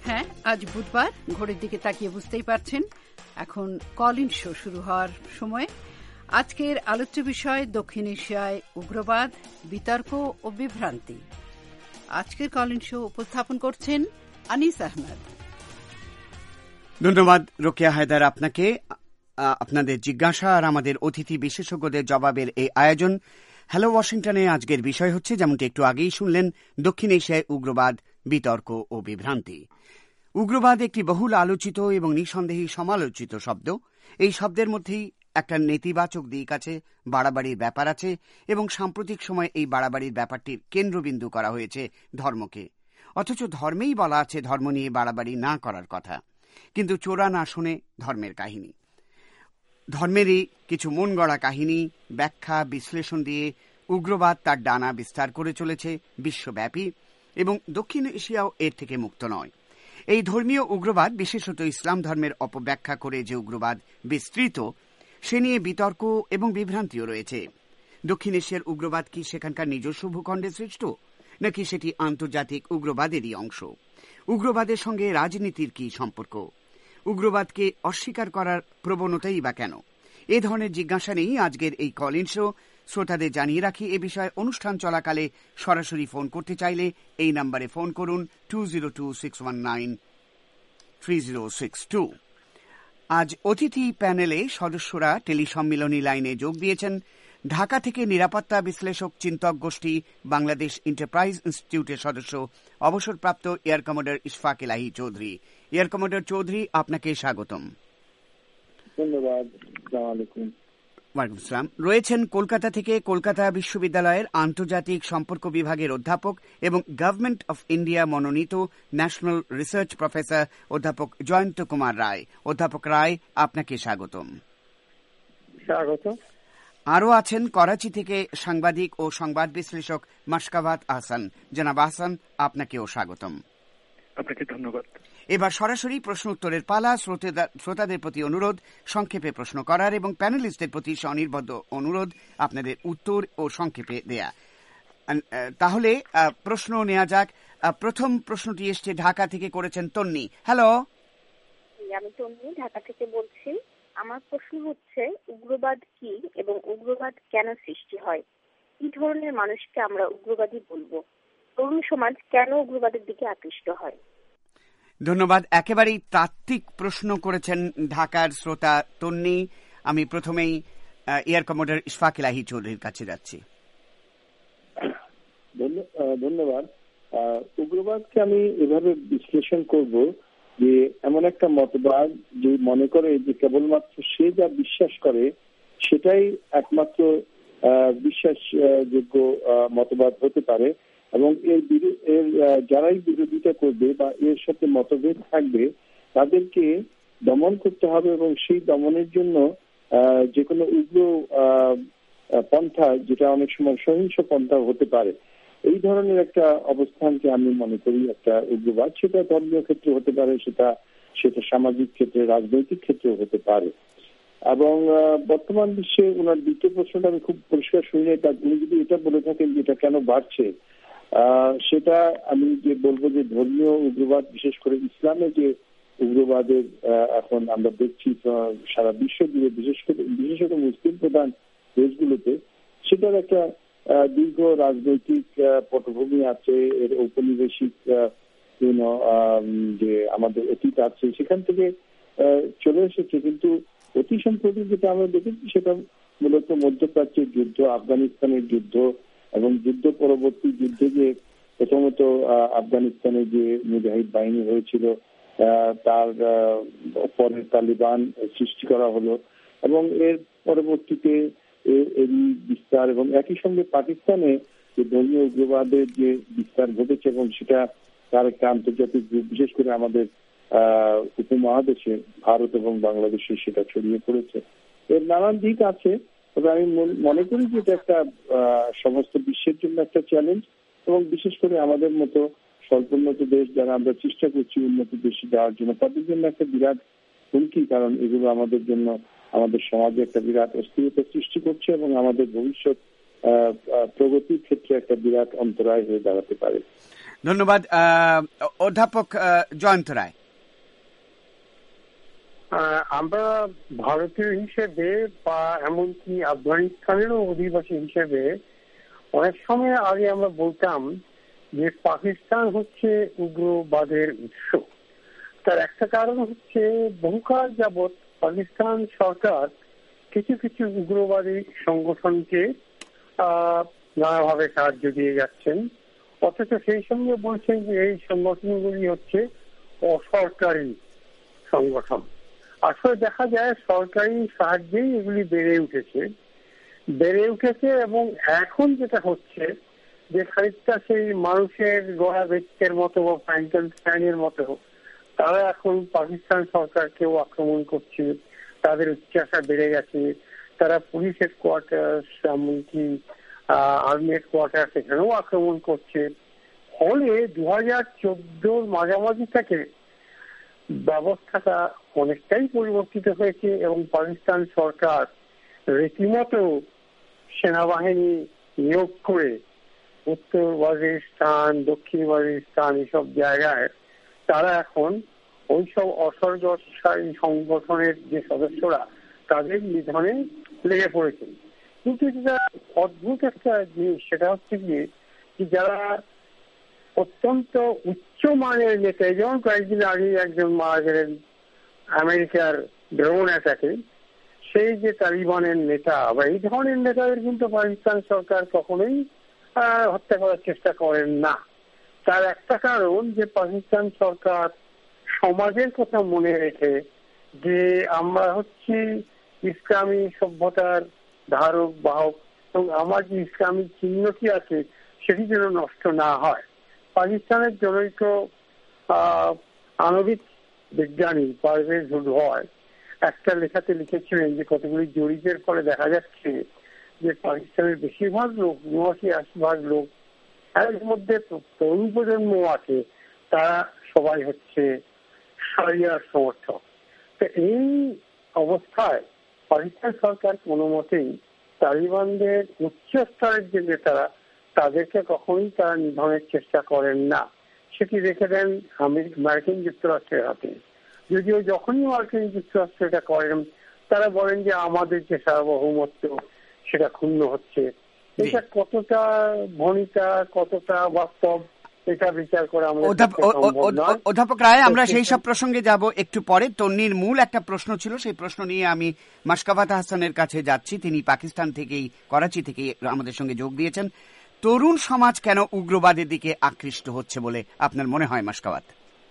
হ্যাঁ, আজ বুধবার, ঘড়ির দিকে তাকিয়ে বুঝতেই পারছেন এখন কল ইন শো শুরু হওয়ার সময়। আজকের আলোচ্য বিষয় দক্ষিণ এশিয়ায় উগ্রবাদ, বিতর্ক ও বিভ্রান্তি। আজকের কল ইন শো উপস্থাপন করছেন আনিস আহমেদ। ধন্যবাদ রোকেয়া হায়দার আপনাকে। আপনাদের জিজ্ঞাসা আর আমাদের অতিথি বিশেষজ্ঞদের জবাবের এই আয়োজন। হ্যালো ওয়াশিংটনে আজকের বিষয় হচ্ছে, যেমনটি একটু আগেই শুনলেন, দক্ষিণ এশিয়ায় উগ্রবাদ, বিতর্ক ও বিভ্রান্তি। উগ্রবাদ একটি বহুল আলোচিত এবং নিঃসন্দেহে সমালোচিত শব্দ। এই শব্দের মধ্যেই একটা নেতিবাচক দিক আছে, বাড়াবাড়ির ব্যাপার আছে, এবং সাম্প্রতিক সময়ে এই বাড়াবাড়ির ব্যাপারটির কেন্দ্রবিন্দু করা হয়েছে ধর্মকে। অথচ ধর্মেই বলা আছে ধর্ম নিয়ে বাড়াবাড়ি না করার কথা, কিন্তু চোরা না শুনে ধর্মের কাহিনী, ধর্মেরই কিছু মন গড়া কাহিনী, ব্যাখ্যা বিশ্লেষণ দিয়ে উগ্রবাদ তার ডানা বিস্তার করে চলেছে বিশ্বব্যাপী, এবং দক্ষিণ এশিয়াও এর থেকে মুক্ত নয়। এই ধর্মীয় উগ্রবাদ, বিশেষত ইসলাম ধর্মের অপব্যাখ্যা করে যে উগ্রবাদ বিস্তৃত, সে নিয়ে বিতর্ক এবং বিভ্রান্তিও রয়েছে। দক্ষিণ এশিয়ার উগ্রবাদ কি সেখানকার নিজস্ব ভূখণ্ডে সৃষ্ট, নাকি সেটি আন্তর্জাতিক উগ্রবাদেরই অংশ? উগ্রবাদের সঙ্গে রাজনীতির কি সম্পর্ক? উগ্রবাদকে অস্বীকার করার প্রবণতাই বা কেন? এ ধরনের জিজ্ঞাসা নেই আজকের এই কল ইন শো। শ্রোতাদের জানিয়ে রাখি, এ বিষয়ে অনুষ্ঠান চলাকালে সরাসরি ফোন করতে চাইলে এই নম্বরে ফোন করুন 202-619-3062। আজ অতিথি প্যানেলে সদস্যরা টেলিসম্মিলনী লাইনে যোগ দিয়েছেন। ঢাকা থেকে নিরাপত্তা বিশ্লেষক চিন্তক গোষ্ঠী বাংলাদেশ এন্টারপ্রাইজ ইনস্টিটিউটের সদস্য অবসরপ্রাপ্ত air commodore Ishfaq Elahi Chowdhury. Air commodore Chowdhury, আপনাকে স্বাগতম। ধন্যবাদ। আসসালামু আলাইকুম। ওয়ালাইকুম আসসালাম। রয়েছেন কলকাতা থেকে কলকাতা বিশ্ববিদ্যালয়ের আন্তর্জাতিক সম্পর্ক বিভাগের অধ্যাপক এবং গভর্নমেন্ট অফ ইন্ডিয়া মনোনীত ন্যাশনাল রিসার্চ প্রফেসর অধ্যাপক জয়ন্ত কুমার রায়। অধ্যাপক রায়, আপনাকে স্বাগতম। স্বাগত। আরও আছেন করাচি থেকে সাংবাদিক ও সংবাদ বিশ্লেষক মাশকাভাত আহসান। জনাব আহসান, আপনাকেও স্বাগতম। আপনাকে ধন্যবাদ। এবার সরাসরি প্রশ্ন উত্তরের পালা। শ্রোতাদের প্রতি অনুরোধ সংক্ষেপে প্রশ্ন করার এবং প্যানেলিস্টদের প্রতি স্বনির্বদ্ধ অনুরোধ আপনাদের উত্তর ও সংক্ষেপে দেয়া। তাহলে প্রশ্ন নেওয়া যাক। প্রথম প্রশ্নটি এসছে ঢাকা থেকে, করেছেন তন্নি। হ্যালো, আমি তন্নি ঢাকা থেকে বলছি। আমার প্রশ্ন হচ্ছে, উগ্রবাদ কি এবং উগ্রবাদ কেন সৃষ্টি হয়? কি ধরনের মানুষকে আমরা উগ্রবাদী বলবো? তরুণ সমাজ কেন উগ্রবাদের দিকে আকৃষ্ট হয়? ধন্যবাদ। একেবারেই তাত্ত্বিক প্রশ্ন করেছেন ঢাকার শ্রোতা তন্নি। আমি প্রথমেই এয়ার কমোডর ইশফাক এলাহি চৌধুরীর কাছে যাচ্ছি। ধন্যবাদ। উগ্রবাদকে আমি এভাবে বিশ্লেষণ করব যে এমন একটা মতবাদ যে মনে করে যে কেবলমাত্র সে যা বিশ্বাস করে সেটাই একমাত্র বিশ্বাসযোগ্য মতবাদ হতে পারে, এবং এর যারাই বিরোধিতা করবে বা এর সাথে মতভেদ থাকবে তাদেরকে দমন করতে হবে, এবং সেই দমনের জন্য যে কোনো উগ্র পন্থা, যেটা অনেক সময় সহিংস পন্থা হতে পারে, এই ধরনের একটা অবস্থানকে আমি মনে করি একটা উগ্রবাদ। সেটা ধর্মীয় ক্ষেত্রে হতে পারে, সেটা সামাজিক ক্ষেত্রে, রাজনৈতিক ক্ষেত্রেও হতে পারে। এবং বর্তমান বিশ্বে ওনার দ্বিতীয় প্রশ্নটা আমি খুব পরিষ্কার শুনি নাই, উনি যদি এটা বলে থাকেন যে এটা কেন বাড়ছে, সেটা আমি যে বলবো যে ধর্মীয় উগ্রবাদ, বিশেষ করে ইসলামে যে উগ্রবাদের এখন আমরা দেখছি সারা বিশ্ব জুড়ে, বিশেষত মুসলিম প্রধান দেশগুলোতে, সেটার একটা দীর্ঘ রাজনৈতিক পটভূমি আছে, এর ঔপনিবেশিক যে আমাদের অতীত আছে সেখান থেকে চলে এসেছে। কিন্তু অতি সম্প্রতি যেটা আমরা দেখেছি সেটা মূলত মধ্যপ্রাচ্যের যুদ্ধ, আফগানিস্তানের যুদ্ধ, এবং যুদ্ধ পরবর্তী যুদ্ধে যে প্রথমত আফগানিস্তানে যে মুজাহিদ বাহিনী হয়েছিল, তার পরে তালিবান সৃষ্টি করা হলো, এবং এর পরবর্তীতে এর বিস্তার, এবং একই সঙ্গে পাকিস্তানে যে ধর্মীয় উগ্রবাদের যে বিস্তার ঘটেছে, এবং সেটা তার একটা আন্তর্জাতিক রূপ, বিশেষ করে আমাদের উপমহাদেশে ভারত এবং বাংলাদেশে সেটা ছড়িয়ে পড়েছে। এর নানান দিক আছে, তবে আমি মনে করি যে এটা একটা সমস্ত বিশ্বের জন্য একটা চ্যালেঞ্জ, এবং বিশেষ করে আমাদের মতো স্বল্পোন্নত দেশ যারা আমরা চেষ্টা করছি উন্নত দেশে যাওয়ার জন্য, তাদের জন্য একটা বিরাট হুমকি। কারণ এগুলো আমাদের জন্য, আমাদের সমাজে একটা বিরাট অস্থিরতা সৃষ্টি করছে, এবং আমাদের ভবিষ্যৎ প্রগতির ক্ষেত্রে একটা বিরাট অন্তরায় হয়ে দাঁড়াতে পারে। ধন্যবাদ। অধ্যাপক জয়ন্ত রায়, আমরা ভারতীয় হিসেবে বা এমনকি আফগানিস্তানেরও অধিবাসী হিসেবে অনেক সময় আগে আমরা বলতাম যে পাকিস্তান হচ্ছে উগ্রবাদের উৎস। তার একটা কারণ হচ্ছে বহুকাল যাবৎ পাকিস্তান সরকার কিছু কিছু উগ্রবাদী সংগঠনকে নানাভাবে সাহায্য দিয়ে যাচ্ছেন, অথচ সেই সঙ্গে বলছেন যে এই সংগঠনগুলি হচ্ছে অসরকারি সংগঠন। আসলে দেখা যায় সরকারি সাহায্যেই এগুলি বেড়ে উঠেছে এবং এখন যেটা হচ্ছে যে খানিকটা সেই মানুষের গড়া ব্যক্তির মতো বা ফ্র্যাঙ্কেনস্টাইনের মতো তারা এখন পাকিস্তান সরকারকেও আক্রমণ করছে, তাদের উচ্চাসা বেড়ে গেছে, তারা পুলিশ হেডকোয়ার্টার এমনকি আর্মি হেডকোয়ার্টার সেখানেও আক্রমণ করছে। ফলে 2014 মাঝামাঝি থেকে ব্যবস্থাটা অনেকটাই পরিবর্তিত হয়েছে এবং পাকিস্তান সরকার রীতিমতো সেনাবাহিনী নিয়োগ করে উত্তর ওয়াজিরিস্তান, দক্ষিণ ওয়াজিরিস্তান এসব জায়গায় তারা এখন ওইসব অসরকারি সংগঠনের যে সদস্যরা তাদের নিধনে লেগে পড়েছেন। কিন্তু যেটা অদ্ভুত একটা জিনিস সেটা হচ্ছে গিয়ে যারা অত্যন্ত উচ্চমানের নেতা, যেমন কয়েকদিন আগে একজন মারা গেলেন আমেরিকার ড্রোন অ্যাটাকে, সেই যে তালিবানের নেতা বা এই ধরনের নেতাদের কিন্তু পাকিস্তান সরকার কখনোই হত্যা করার চেষ্টা করেন না। তার একটা কারণ যে পাকিস্তান সরকার সমাজের কথা মনে রেখে যে আমরা হচ্ছি ইসলামী সভ্যতার ধারক বাহক এবং আমার যে ইসলামী চিহ্নটি আছে সেটি যেন নষ্ট না হয়। পাকিস্তানের জনৈক আণবিক বিজ্ঞানী পারভেজ হুডভয় একটা লেখাতে লিখেছিলেন যে কতগুলি জরিপের ফলে দেখা যাচ্ছে যে পাকিস্তানের বেশিরভাগ লোক, 80% লোক, এর মধ্যে তরুণ প্রজন্ম আছে, তারা সবাই হচ্ছে শরিয়ার সমর্থক। তো এই অবস্থায় পাকিস্তান সরকার কোনো মতেই তালিবানদের উচ্চ স্তরের যে নেতারা তাদেরকে কখনোই তারা নিধনের চেষ্টা করেন না, সেটি রেখে দেন মার্কিন যুক্তরাষ্ট্রের হাতে। যদিও যখনই মার্কিন যুক্তরাষ্ট্র এটা করেন তারা বলেন যে আমাদের যে সার্বভৌমত্ব সেটা ক্ষুণ্ণ হচ্ছে। এটা কতটা ভনিতা, কতটা বাস্তব, এটা বিচার করে অধ্যাপক রায়, আমরা সেই সব প্রসঙ্গে যাব একটু পরে। তন্নির মূল একটা প্রশ্ন ছিল, সেই প্রশ্ন নিয়ে আমি মাশকাবাত হাসানের কাছে যাচ্ছি। তিনি পাকিস্তান থেকেই, করাচি থেকে আমাদের সঙ্গে যোগ দিয়েছেন। তরুণ সমাজ কেন উগ্রবাদের দিকে আকৃষ্ট হচ্ছে বলে আপনার মনে হয় মাশকাবাত?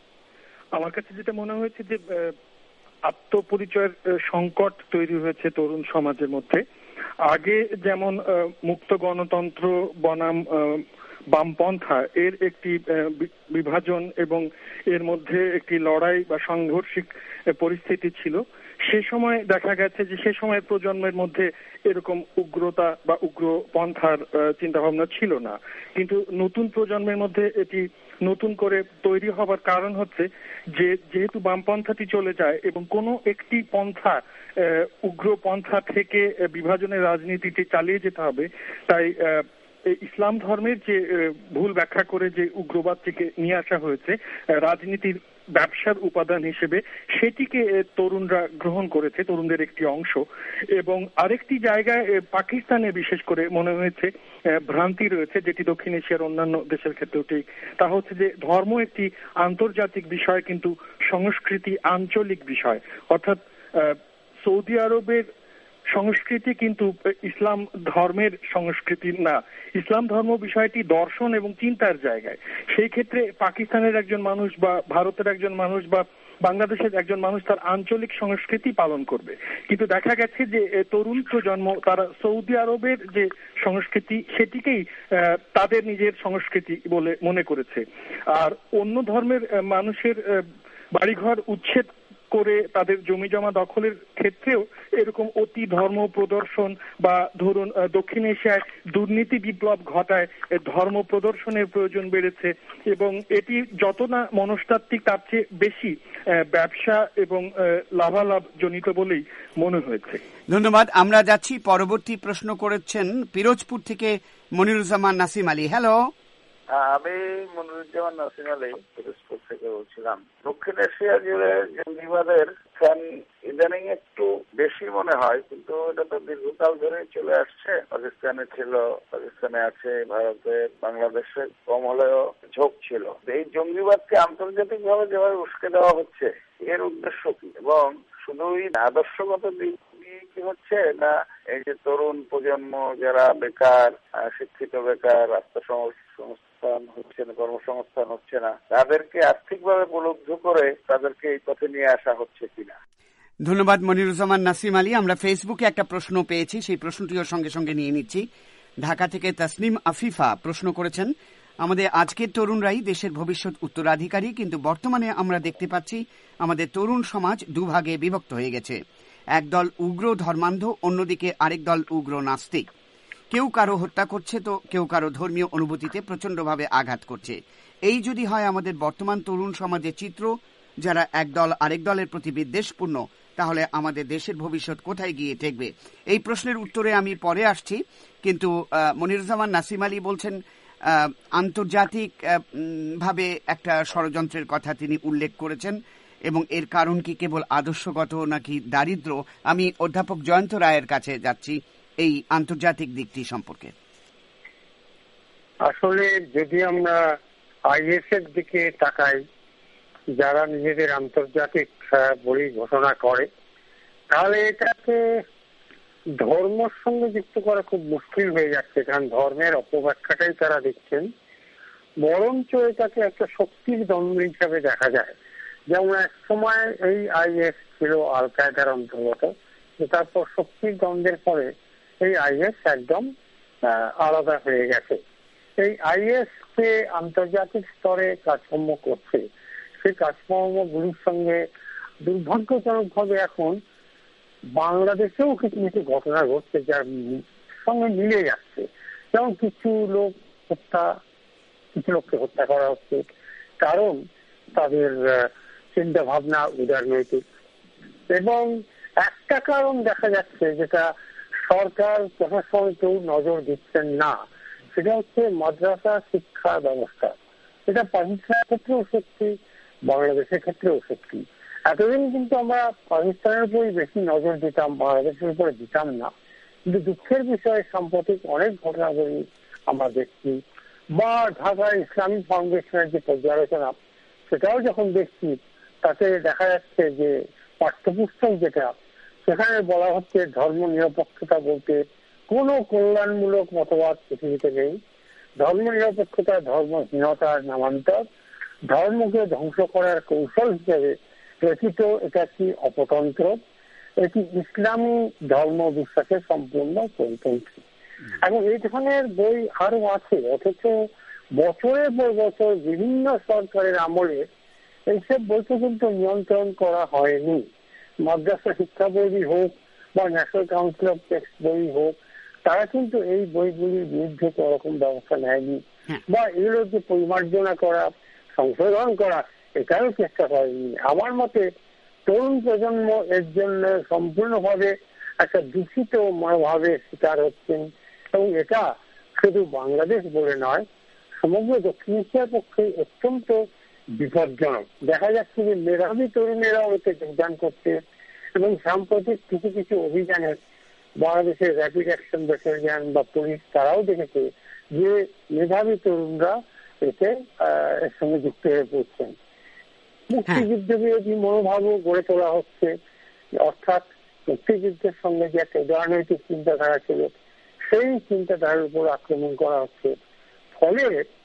আমার কাছে যেটা মনে হয়েছে যে আত্মপরিচয়ের সংকট তৈরি হয়েছে তরুণ সমাজের মধ্যে। আগে যেমন মুক্ত গণতন্ত্র বনাম বামপন্থা এর একটি বিভাজন এবং এর মধ্যে একটি লড়াই বা সাংঘর্ষিক পরিস্থিতি ছিল, সে সময় দেখা গেছে যে সে সময়ের প্রজন্মের মধ্যে এরকম উগ্রতা বা উগ্রপন্থার চিন্তাভাবনা ছিল না। কিন্তু নতুন প্রজন্মের মধ্যে এটি নতুন করে তৈরি হবার কারণ হচ্ছে যে যেহেতু বামপন্থাটি চলে যায় এবং কোনো একটি পন্থা উগ্রপন্থা থেকে বিভাজনের রাজনীতিটি চালিয়ে যেতে হবে, তাই ইসলাম ধর্মের যে ভুল ব্যাখ্যা করে যে উগ্রবাদটিকে নিয়ে আসা হয়েছে রাজনীতির ব্যবসার উপাদান হিসেবে, সেটিকে তরুণরা গ্রহণ করেছে, তরুণদের একটি অংশ। এবং আরেকটি জায়গায় পাকিস্তানে বিশেষ করে মনে হয়েছে ভ্রান্তি রয়েছে, যেটি দক্ষিণ এশিয়ার অন্যান্য দেশের ক্ষেত্রেও ঠিক। তা হচ্ছে যে ধর্ম একটি আন্তর্জাতিক বিষয় কিন্তু সংস্কৃতি আঞ্চলিক বিষয়। অর্থাৎ সৌদি আরবের সংস্কৃতি কিন্তু ইসলাম ধর্মের সংস্কৃতি না। ইসলাম ধর্ম বিষয়টি দর্শন এবং চিন্তার জায়গায়। সেই ক্ষেত্রে পাকিস্তানের একজন মানুষ বা ভারতের একজন মানুষ বা বাংলাদেশের একজন মানুষ তার আঞ্চলিক সংস্কৃতি পালন করবে, কিন্তু দেখা গেছে যে তরুণ প্রজন্ম তারা সৌদি আরবের যে সংস্কৃতি সেটিকেই তাদের নিজের সংস্কৃতি বলে মনে করেছে। আর অন্য ধর্মের মানুষের বাড়িঘর উচ্ছেদ করে তাদের জমি জমা দখলের ক্ষেত্রেও এরকম অতি ধর্ম প্রদর্শন বা ধরুন দক্ষিণ এশিয়ায় দুর্নীতি বিপ্লব ঘটায় ধর্ম প্রদর্শনের প্রয়োজন বেড়েছে, এবং এটি যত না মনস্তাত্ত্বিক তার চেয়ে বেশি ব্যবসা এবং লাভালাভ জনিত বলেই মনে হয়েছে। ধন্যবাদ। আমরা যাচ্ছি, পরবর্তী প্রশ্ন করেছেন পিরোজপুর থেকে মনিরুজ্জামান নাসিম আলী। হ্যালো, আমি মনিরুজ্জামান নাসিম আলী পিরোজপুর থেকে বলছিলাম। দক্ষিণ এশিয়া জুড়ে জঙ্গিবাদের ইদানিং একটু বেশি মনে হয়, কিন্তু এটা তো দীর্ঘকাল ধরে চলে আসছে। পাকিস্তানে ছিল, পাকিস্তানে আছে, ভারতে, বাংলাদেশে কম হলেও ঝোঁক ছিল। এই জঙ্গিবাদকে আন্তর্জাতিক ভাবে যেভাবে উস্কে দেওয়া হচ্ছে, এর উদ্দেশ্য কি? এবং শুধুই আদর্শগত দিক কি হচ্ছে না, এই যে তরুণ প্রজন্ম যারা বেকার, শিক্ষিত বেকার, আত্মসংস্থান হচ্ছে না, কর্মসংস্থান হচ্ছে না, তাদেরকে আর্থিকভাবে উপলব্ধ করে তাদেরকে এই পথে নিয়ে আসা হচ্ছে কিনা? ধন্যবাদ মনিরুজ্জামান নাসিম আলী। আমরা ফেসবুকে একটা প্রশ্ন পেয়েছি, সেই প্রশ্নটিও সঙ্গে সঙ্গে নিয়ে নিচ্ছি। ঢাকা থেকে তাসনিম আফিফা প্রশ্ন করেছেন, আমাদের আজকের তরুণরাই দেশের ভবিষ্যৎ উত্তরাধিকারী, কিন্তু বর্তমানে আমরা দেখতে পাচ্ছি আমাদের তরুণ সমাজ দুভাগে বিভক্ত হয়ে গেছে। একদল উগ্র ধর্মান্ধ, অন্যদিকে আরেক দল উগ্র নাস্তিক। কেউ কারো হত্যা করছে তো কেউ কারো ধর্মীয় অনুভূতিতে প্রচন্ডভাবে আঘাত করছে। এই যদি হয় আমাদের বর্তমান তরুণ সমাজের চিত্র, যারা একদল আরেক দলের প্রতি বিদ্বেষপূর্ণ, তাহলে আমাদের দেশের ভবিষ্যৎ কোথায় গিয়ে ঠেকবে? এই প্রশ্নের উত্তরে আমি পরে আসছি, কিন্তু মনিরুজ্জামান নাসিম আলী বলছেন আন্তর্জাতিক ভাবে একটা ষড়যন্ত্রের কথা তিনি উল্লেখ করেছেন, এবং এর কারণ কি কেবল আদর্শগত নাকি দারিদ্র্য? আমি অধ্যাপক জয়ন্ত রায়ের কাছে যাচ্ছি এই আন্তর্জাতিক দিকটি সম্পর্কে। আসলে যদি আমরা আইএস এর দিকে তাকাই, যারা নিজেদের আন্তর্জাতিক বলি ঘোষণা করে, তাহলে এটাকে ধর্মের সঙ্গে যুক্ত করা খুব মুশকিল হয়ে যাচ্ছে, কারণ ধর্মের অপব্যাখ্যাটাই তারা দিচ্ছেন। বরঞ্চ এটাকে একটা শক্তির দ্বন্দ্ব হিসাবে দেখা যায়। যেমন এক সময় এই আইএস ছিল আল কায়দার অন্তর্গত, তারপর শক্তির দ্বন্দ্বের পরে এই আইএস একদম আলাদা হয়ে গেছে। এই আইএস কে আন্তর্জাতিক স্তরে কাজকর্ম করছে, সেই কাজকর্মগুলির সঙ্গে দুর্ভাগ্যজনক ভাবে এখন বাংলাদেশেও কিছু কিছু ঘটনা ঘটছে যার সঙ্গে মিলে যাচ্ছে। যেমন কিছু লোককে হত্যা করা হচ্ছে, কারণ তাদের চিন্তা ভাবনা উদারনৈতিক। এবং একটা কারণ দেখা যাচ্ছে যেটা সরকার প্রশাসন কেউ নজর দিচ্ছেন না, সেটা হচ্ছে মাদ্রাসা শিক্ষা ব্যবস্থা। এটা পাকিস্তানের ক্ষেত্রেও সত্যি, বাংলাদেশের ক্ষেত্রেও সত্যি। এতদিন কিন্তু আমরা পাকিস্তানের উপরই বেশি নজর দিতাম, বাংলাদেশের উপরে দিতাম না। কিন্তু দুঃখের বিষয়ে সাম্প্রতিক অনেক ঘটনাবলী আমরা দেখছি, বা ঢাকা ইসলামিক ফাউন্ডেশনের যে পর্যালোচনা, সেটাও যখন দেখছি, তাতে দেখা যাচ্ছে যে পাঠ্যপুস্তক যেটা, সেখানে বলা হচ্ছে ধর্ম নিরপেক্ষতা বলতে কোনো কল্যাণমূলক মতবাদ পৃথিবীতে নেই। ধর্ম নিরপেক্ষতা ধর্মহীনতার নামান্তর, ধর্মকে ধ্বংস করার কৌশল হিসেবে রচিত এটা কি অপতন্ত্র, এটি ইসলামী ধর্ম বিশ্বাসের সম্পূর্ণ পরিপন্থী। এবং এই ধরনের বই আরো আছে, অথচ বছরের পর বছর বিভিন্ন সরকারের আমলে এইসব বইকে কিন্তু নিয়ন্ত্রণ করা হয়নি। মাদ্রাসা শিক্ষা বই হোক বা ন্যাশনাল কাউন্সিল অফ টেক্সট বই হোক, তারা কিন্তু এই বইগুলির বিরুদ্ধে কোনো রকম ব্যবস্থা নেয়নি, বা এগুলোর যে পরিমার্জনা করা, সংশোধন করা, এটাও চেষ্টা করেনি। আমার মতে তরুণ প্রজন্ম এর জন্য সম্পূর্ণভাবে একটা দূষিত মনোভাবের শিকার হচ্ছেন, এবং এটা শুধু বাংলাদেশ বলে নয়, সমগ্র দক্ষিণ এশিয়ার পক্ষে অত্যন্ত বিপজ্জনক। দেখা যাচ্ছে যে মেধাবী তরুণেরাও এতে যোগদান করছে, এবং সাম্প্রতিক কিছু কিছু অভিযানে বাংলাদেশের র্যাপিড অ্যাকশন ব্যাটালিয়ন বা পুলিশ তারাও দেখেছে যে মেধাবী তরুণরা এতে এর সঙ্গে যুক্ত হয়ে পড়ছেন। মুক্তিযুদ্ধ বিরোধী মনোভাবও গড়ে তোলা হচ্ছে, অর্থাৎ মুক্তিযুদ্ধের সঙ্গে যে একটা উদারনৈতিক চিন্তাধারা ছিল, সেই চিন্তাধারার উপর আক্রমণ করা হচ্ছে। ফলে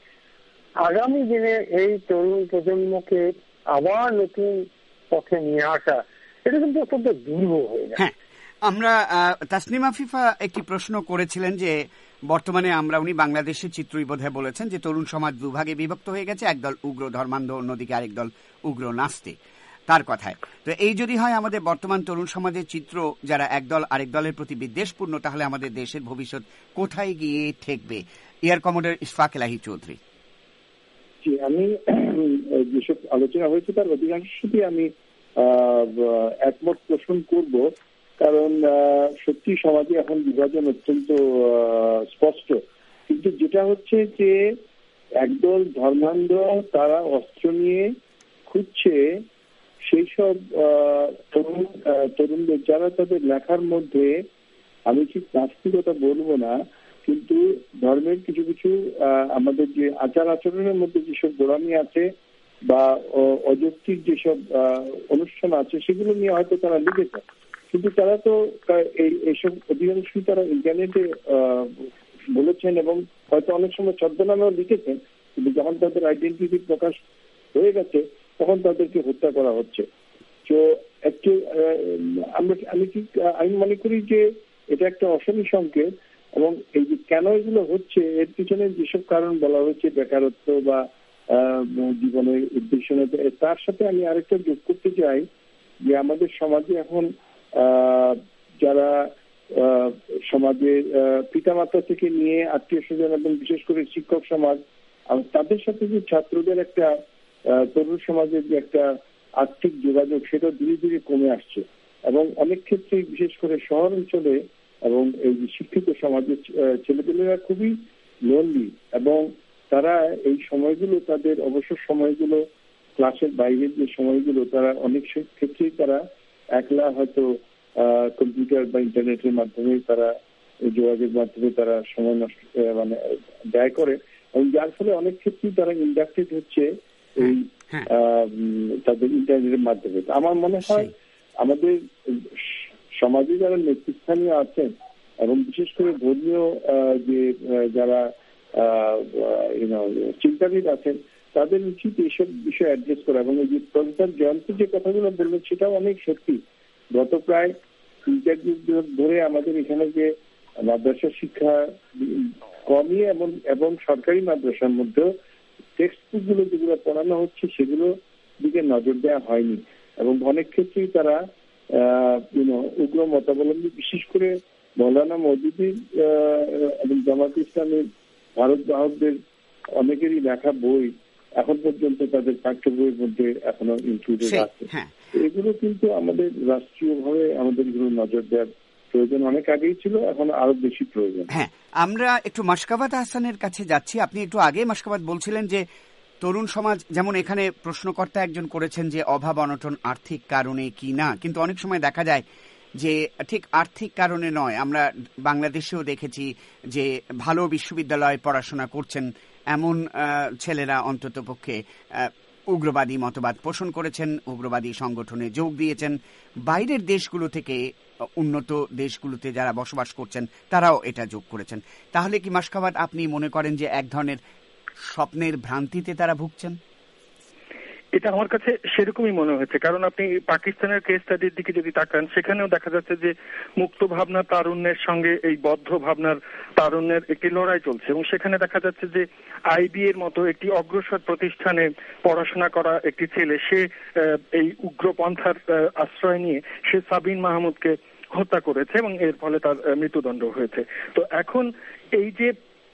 আগামী দিনে এই তরুণ প্রজন্মকে আবার নতুন পথে নিয়ে আসা, এটা কিন্তু অত্যন্ত দুর্বহ হয়ে যায়। আমরা তাসনিম আফিফা একটি প্রশ্ন করেছিলেন যে বর্তমানে উনি বাংলাদেশের চিত্রই বোধহয় বলেছেন যে তরুণ সমাজ দুভাগে বিভক্ত হয়ে গেছে, একদল উগ্র ধর্মান্ধ, অন্যদিকে আরেক দল উগ্র নাস্তিক। তার কথায়। তো এই যদি হয় আমাদের বর্তমান তরুণ সমাজের চিত্র, যারা একদল আরেক দলের প্রতি বিদ্বেষপূর্ণ, তাহলে আমাদের দেশের ভবিষ্যৎ কোথায় গিয়ে ঠেকবে? Air commodore Ishfaq Elahi Chowdhury. আমি যেসব আলোচনা হয়েছে তার অধিকাংশ সাথে আমি একমত পোষণ করব, কারণ সত্যি সমাজে এখন বিভাজন অত্যন্ত স্পষ্ট। কিন্তু যেটা হচ্ছে যে একদল ধর্মান্ধ তারা অস্ত্র নিয়ে খুঁজছে সেই সব তরুণদের যারা তাদের লেখার মধ্যে, আমি ঠিক নাস্তিকতা বলবো না, কিন্তু ধর্মের কিছু কিছু আমাদের যে আচার আচরণের মধ্যে যেসব গোড়ামি আছে বা অযৌক্তিক যেসব অনুষ্ঠান আছে সেগুলো নিয়ে হয়তো তারা লিখেছে। কিন্তু তারা তো এইসব অধিকাংশই তারা ইন্টারনেটে বলেছেন এবং হয়তো অনেক সময় ছদ্মনামেও লিখেছেন, কিন্তু যখন তাদের আইডেন্টিটি প্রকাশ হয়ে গেছে তখন তাদেরকে হত্যা করা হচ্ছে। তো একটু আমি মনে করি যে এটা একটা অশনি সংকেত, এবং এই যে কেন এগুলো হচ্ছে এর পিছনে যেসব কারণ বলা হয়েছে, বেকারত্ব বা জীবনের উদ্দেশ্য, তার সাথে আমি আরেকটা যোগ করতে চাই যে আমাদের সমাজে এখন যারা সমাজের পিতামাতা থেকে নিয়ে আত্মীয় স্বজন এবং বিশেষ করে শিক্ষক সমাজ, তাদের সাথে যে ছাত্রদের একটা তরুণ সমাজের যে একটা আর্থিক যোগাযোগ, সেটা ধীরে ধীরে কমে আসছে। এবং অনেক ক্ষেত্রে বিশেষ করে শহর অঞ্চলে এবং এই শিক্ষিত সমাজের ছেলেপেলেরা খুবই লোনলি, এবং তারা এই সময়গুলো, তাদের অবসর সময়গুলো, ক্লাসের বাইরের যে সময়গুলো, তারা অনেক ক্ষেত্রেই তারা একলা হয়তো কম্পিউটার বা ইন্টারনেটের মাধ্যমে তারা যোগাযোগের মাধ্যমে তারা সময় নষ্ট ব্যয় করে, এবং যার ফলে অনেক ক্ষেত্রেই তারা ইন্ডাক্টেড হচ্ছে এই তাদের ইন্টারনেটের মাধ্যমে। আমার মনে হয় আমাদের সমাজে যারা নেতৃস্থানীয় আছেন এবং বিশেষ করে ধর্মীয় যে যারা চিন্তাবিদ আছেন, তাদের উচিত এইসব বিষয় অ্যাড্রেস করা। এবং এই যে প্রফেসর জয়ন্ত যে কথাগুলো বললেন সেটাও অনেক সত্যি। গত প্রায় 3-4 যুগ ধরে আমাদের এখানে যে মাদ্রাসা শিক্ষা কমই এবং সরকারি মাদ্রাসার মধ্যেও টেক্সট বুক গুলো যেগুলো পড়ানো হচ্ছে সেগুলো দিকে নজর দেওয়া হয়নি, এবং অনেক ক্ষেত্রেই তারা উগ্র মতাবলম্বী, বিশেষ করে মৌলানা মওদুদীর এবং জামাত ইসলামের ভারত বাহকদের অনেকেরই লেখা বই এখন পর্যন্ত তাদের পাঠ্য বইয়ের মধ্যে এখনো ইনক্লুডেড আছে। এগুলো কিন্তু আমাদের রাষ্ট্রীয়ভাবে আমাদের এগুলো নজর দেওয়ার প্রয়োজন অনেক আগেই ছিল, এখন আরো বেশি প্রয়োজন। হ্যাঁ, আমরা একটু মাশকাবাত হাসানের কাছে যাচ্ছি। আপনি একটু আগে মাশকাবাত বলছিলেন যে তরুণ সমাজ, যেমন এখানে প্রশ্নকর্তা একজন করেছেন যে অভাব অনটন আর্থিক কারণে কি না, কিন্তু অনেক সময় দেখা যায় যে ঠিক আর্থিক কারণে নয়। আমরা বাংলাদেশেও দেখেছি যে ভালো বিশ্ববিদ্যালয়ে পড়াশোনা করছেন এমন ছেলেরা অন্তত পক্ষে উগ্রবাদী মতবাদ পোষণ করেছেন, উগ্রবাদী সংগঠনে যোগ দিয়েছেন। বাইরের দেশগুলো থেকে উন্নত দেশগুলোতে যারা বসবাস করছেন তারাও এটা যোগ করেছেন। তাহলে কি মাশকাবাত আপনি মনে করেন যে এক ধরনের স্বপ্নের ভ্রান্তিতে তারা ভুগছেন? এটা আমার কাছে সেরকমই মনে হয়েছে, কারণ আপনি পাকিস্তানের কেস স্টাডির দিকে যদি তাকান, সেখানেও দেখা যাচ্ছে যে মুক্ত ভাবনা তারুণ্যের সঙ্গে এই বদ্ধ ভাবনার তারুণ্যের একটি লড়াই চলছে, এবং সেখানে দেখা যাচ্ছে যে আইবি এর মতো একটি অগ্রসর প্রতিষ্ঠানে পড়াশোনা করা একটি ছেলে, সে এই উগ্রপন্থার আশ্রয় নিয়ে সে সাবিন মাহমুদকে হত্যা করেছে এবং এর ফলে তার মৃত্যুদণ্ড হয়েছে। তো এখন এই যে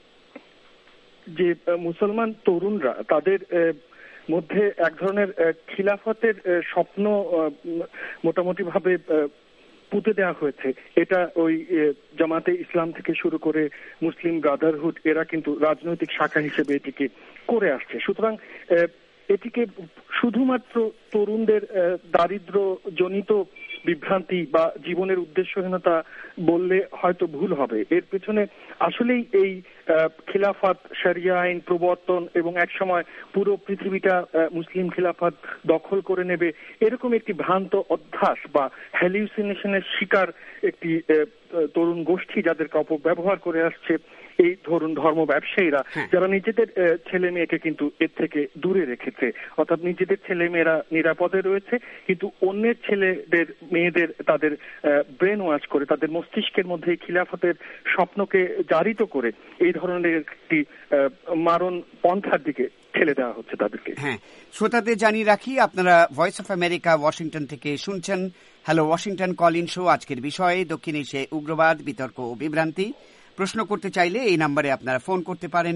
মুসলমান তরুণরা, তাদের মধ্যে এক ধরনের খিলাফতের স্বপ্ন মোটামুটি ভাবে পুঁতে দেওয়া হয়েছে। এটা ওই জামাতে ইসলাম থেকে শুরু করে মুসলিম ব্রাদারহুড, এরা কিন্তু রাজনৈতিক শাখা হিসেবে এটিকে করে আসছে। সুতরাং এটিকে শুধুমাত্র তরুণদের দারিদ্র জনিত বিভ্রান্তি বা জীবনের উদ্দেশ্যহীনতা বললে হয়তো ভুল হবে। এর পেছনে আসলেই এই খিলাফত, শরিয়া আইন প্রবর্তন এবং একসময় পুরো পৃথিবীটা মুসলিম খিলাফত দখল করে নেবে, এরকম একটি ভ্রান্ত অধ্যাস বা হ্যালিউসিনেশনের শিকার একটি তরুণ গোষ্ঠী, যাদেরকে অপব্যবহার করে আসছে এই ধরুন ধর্ম ব্যবসায়ীরা, যারা নিজেদের ছেলে মেয়েকে কিন্তু এর থেকে দূরে রেখেছে। অর্থাৎ নিজেদের ছেলে মেয়েরা নিরাপদে রয়েছে, কিন্তু অন্যের ছেলেদের মেয়েদের তাদের ব্রেন ওয়াশ করে, তাদের মস্তিষ্কের মধ্যে খিলাফতের স্বপ্নকে জারিত করে এই ধরনের একটি মারণ পন্থার দিকে ঠেলে দেওয়া হচ্ছে তাদেরকে। হ্যাঁ, শ্রোতাদের জানিয়ে রাখি আপনারা ভয়েস অফ আমেরিকা ওয়াশিংটন থেকে শুনছেন hello Washington call in show. আজকের বিষয়ে দক্ষিণ এশিয়ায় উগ্রবাদ, বিতর্ক ও বিভ্রান্তি। প্রশ্ন করতে চাইলে এই নম্বরে আপনারা ফোন করতে পারেন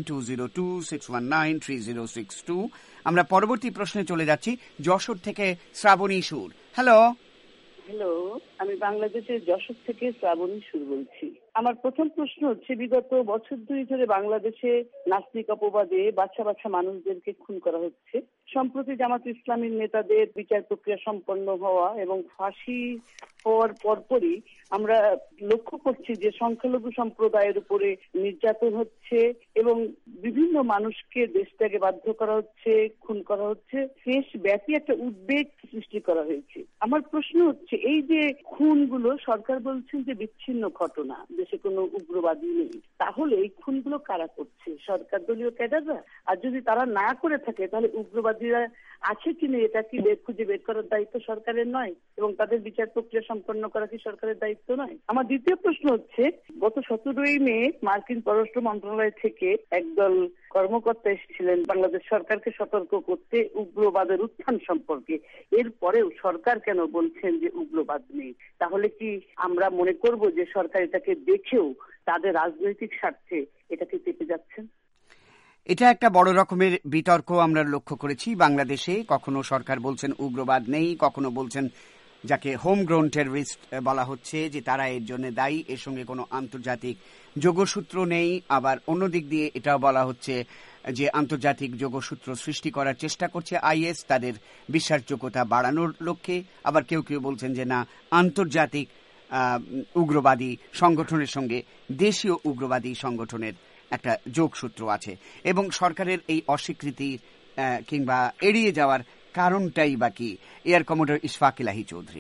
202-619-3062। আমরা পরবর্তী প্রশ্নে চলে যাচ্ছি। যশোর থেকে শ্রাবণী সুর। হ্যালো। হ্যালো, আমি বাংলাদেশের যশোর থেকে শ্রাবণী সুর বলছি। আমার প্রথম প্রশ্ন হচ্ছে, বিগত বছর 2 ধরে বাংলাদেশে নাস্তিক অপবাদে বাচ্চা বাচ্চা মানুষদেরকে খুন করা হচ্ছে। সম্প্রতি জামাত ইসলামীর নেতাদের বিচার প্রক্রিয়া সম্পন্ন হওয়া এবং ফাঁসি হওয়ার পরপরই আমরা লক্ষ্য করছি যে সংখ্যালঘু সম্প্রদায়ের উপরে নির্যাতন হচ্ছে এবং বিভিন্ন মানুষকে দেশ ত্যাগে বাধ্য করা হচ্ছে, খুন করা হচ্ছে। দেশব্যাপী একটা উদ্বেগ সৃষ্টি করা হয়েছে। আমার প্রশ্ন হচ্ছে, এই যে খুনগুলো সরকার বলছেন যে বিচ্ছিন্ন ঘটনা, দেশে কোনো উগ্রবাদী নেই, তাহলে এই খুনগুলো কারা করছে? সরকার দলীয় ক্যাডাররা? আর যদি তারা না করে থাকে তাহলে উগ্রবাদীরা আছে কিনা এটা কি খুঁজে বের করার দায়িত্ব সরকারের নয়? এবং তাদের বিচার প্রক্রিয়া সম্পন্ন করা কি সরকারের দায়িত্ব নয়? আমার দ্বিতীয় প্রশ্ন হচ্ছে, গত 17ই মে মার্কিন পররাষ্ট্র মন্ত্রণালয় থেকে একদল কর্মকর্তা এসেছিলেন বাংলাদেশ সরকারকে সতর্ক করতে উগ্রবাদের উত্থান সম্পর্কে। এরপরেও সরকার কেন বলছেন যে উগ্রবাদ নেই? তাহলে কি আমরা মনে করব যে সরকার এটাকে দেখেও তাদের রাজনৈতিক স্বার্থে এটাকে চেপে যাচ্ছেন? এটা একটা বড় রকমের বিতর্ক আমরা লক্ষ্য করেছি বাংলাদেশে। কখনো সরকার বলছেন উগ্রবাদ নেই, কখনো বলছেন যাকে হোম গ্রোন টেররিস্ট বলা হচ্ছে যে তারা এর জন্য দায়ী, এর সঙ্গে কোনো আন্তর্জাতিক যোগসূত্র নেই। আবার অন্য দিক দিয়ে এটাও বলা হচ্ছে যে আন্তর্জাতিক যোগসূত্র সৃষ্টি করার চেষ্টা করছে আইএস তাদের বিশ্বাসযোগ্যতা বাড়ানোর লক্ষ্যে। আবার কেউ কেউ বলছেন যে না, আন্তর্জাতিক উগ্রবাদী সংগঠনের সঙ্গে দেশীয় উগ্রবাদী সংগঠনের একটা যোগসূত্র আছে। এবং সরকারের এই অস্বীকৃতি কিংবা এড়িয়ে যাওয়ার কারণটাই বা কি? এয়ার কমোডর ইশফাক ইলাহি চৌধুরী।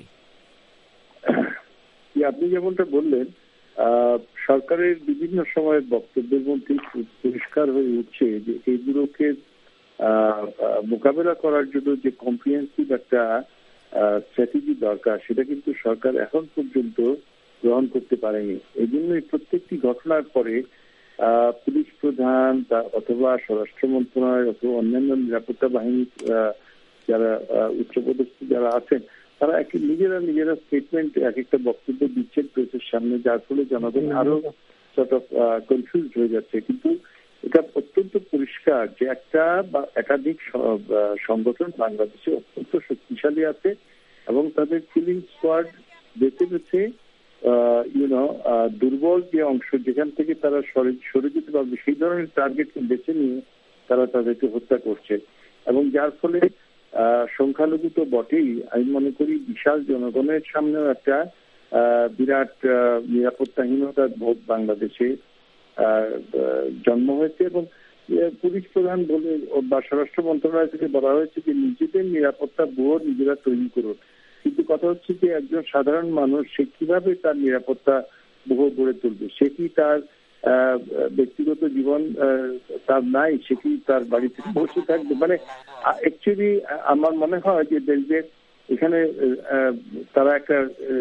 আপনি যেমনটা বললেন, সরকারের বিভিন্ন সময়ের বক্তব্যের মধ্যে পরিষ্কার হয়ে উঠছে যে এইগুলোকে মোকাবেলা করার জন্য যে কম্প্রিহেন্সিভ একটা স্ট্র্যাটেজি দরকার, সেটা কিন্তু সরকার এখন পর্যন্ত গ্রহণ করতে পারেনি। এই জন্যই প্রত্যেকটি ঘটনার পরে পুলিশ প্রধান অথবা স্বরাষ্ট্র মন্ত্রণালয় অথবা অন্যান্য নিরাপত্তা বাহিনী যারা উচ্চপদস্থ যারা আছেন, তারা নিজেরা স্টেটমেন্ট এক একটা বক্তব্য দিচ্ছেন প্রেসের সামনে, যার ফলে জনগণ আরো সর্ট অফ কনফিউজ হয়ে যাচ্ছে। কিন্তু এটা অত্যন্ত পরিষ্কার যে একটা বা একাধিক সংগঠন বাংলাদেশে অত্যন্ত শক্তিশালী আছে এবং তাদের কিলিং স্কোয়াড বেছে বেছে দুর্বল যে অংশ যেখান থেকে তারা সরে যেতে পারবে সেই ধরনের টার্গেটকে বেছে নিয়ে তারা তাদেরকে হত্যা করছে। এবং যার ফলে সংখ্যালঘু তো বটেই, আমি মনে করি বিশাল জনগণের সামনেও একটা বিরাট নিরাপত্তাহীনতার বোধ বাংলাদেশে জন্ম হয়েছে। এবং পুলিশ প্রধান বলে বা স্বরাষ্ট্র মন্ত্রণালয় থেকে বলা হয়েছে যে নিজেদের নিরাপত্তা বোধ নিজেরা তৈরি করুন। কিন্তু কথা হচ্ছে যে একজন সাধারণ মানুষ সে কিভাবে তার নিরাপত্তা বোধ গড়ে তুলবে? সে কি তার ব্যক্তিগত জীবন তার নাই? সে কি তার বাড়ি থেকে বসে থাকবে? মানে অ্যাকচুয়ালি আমার মনে হয় যে দেখবে এখানে তারা একটা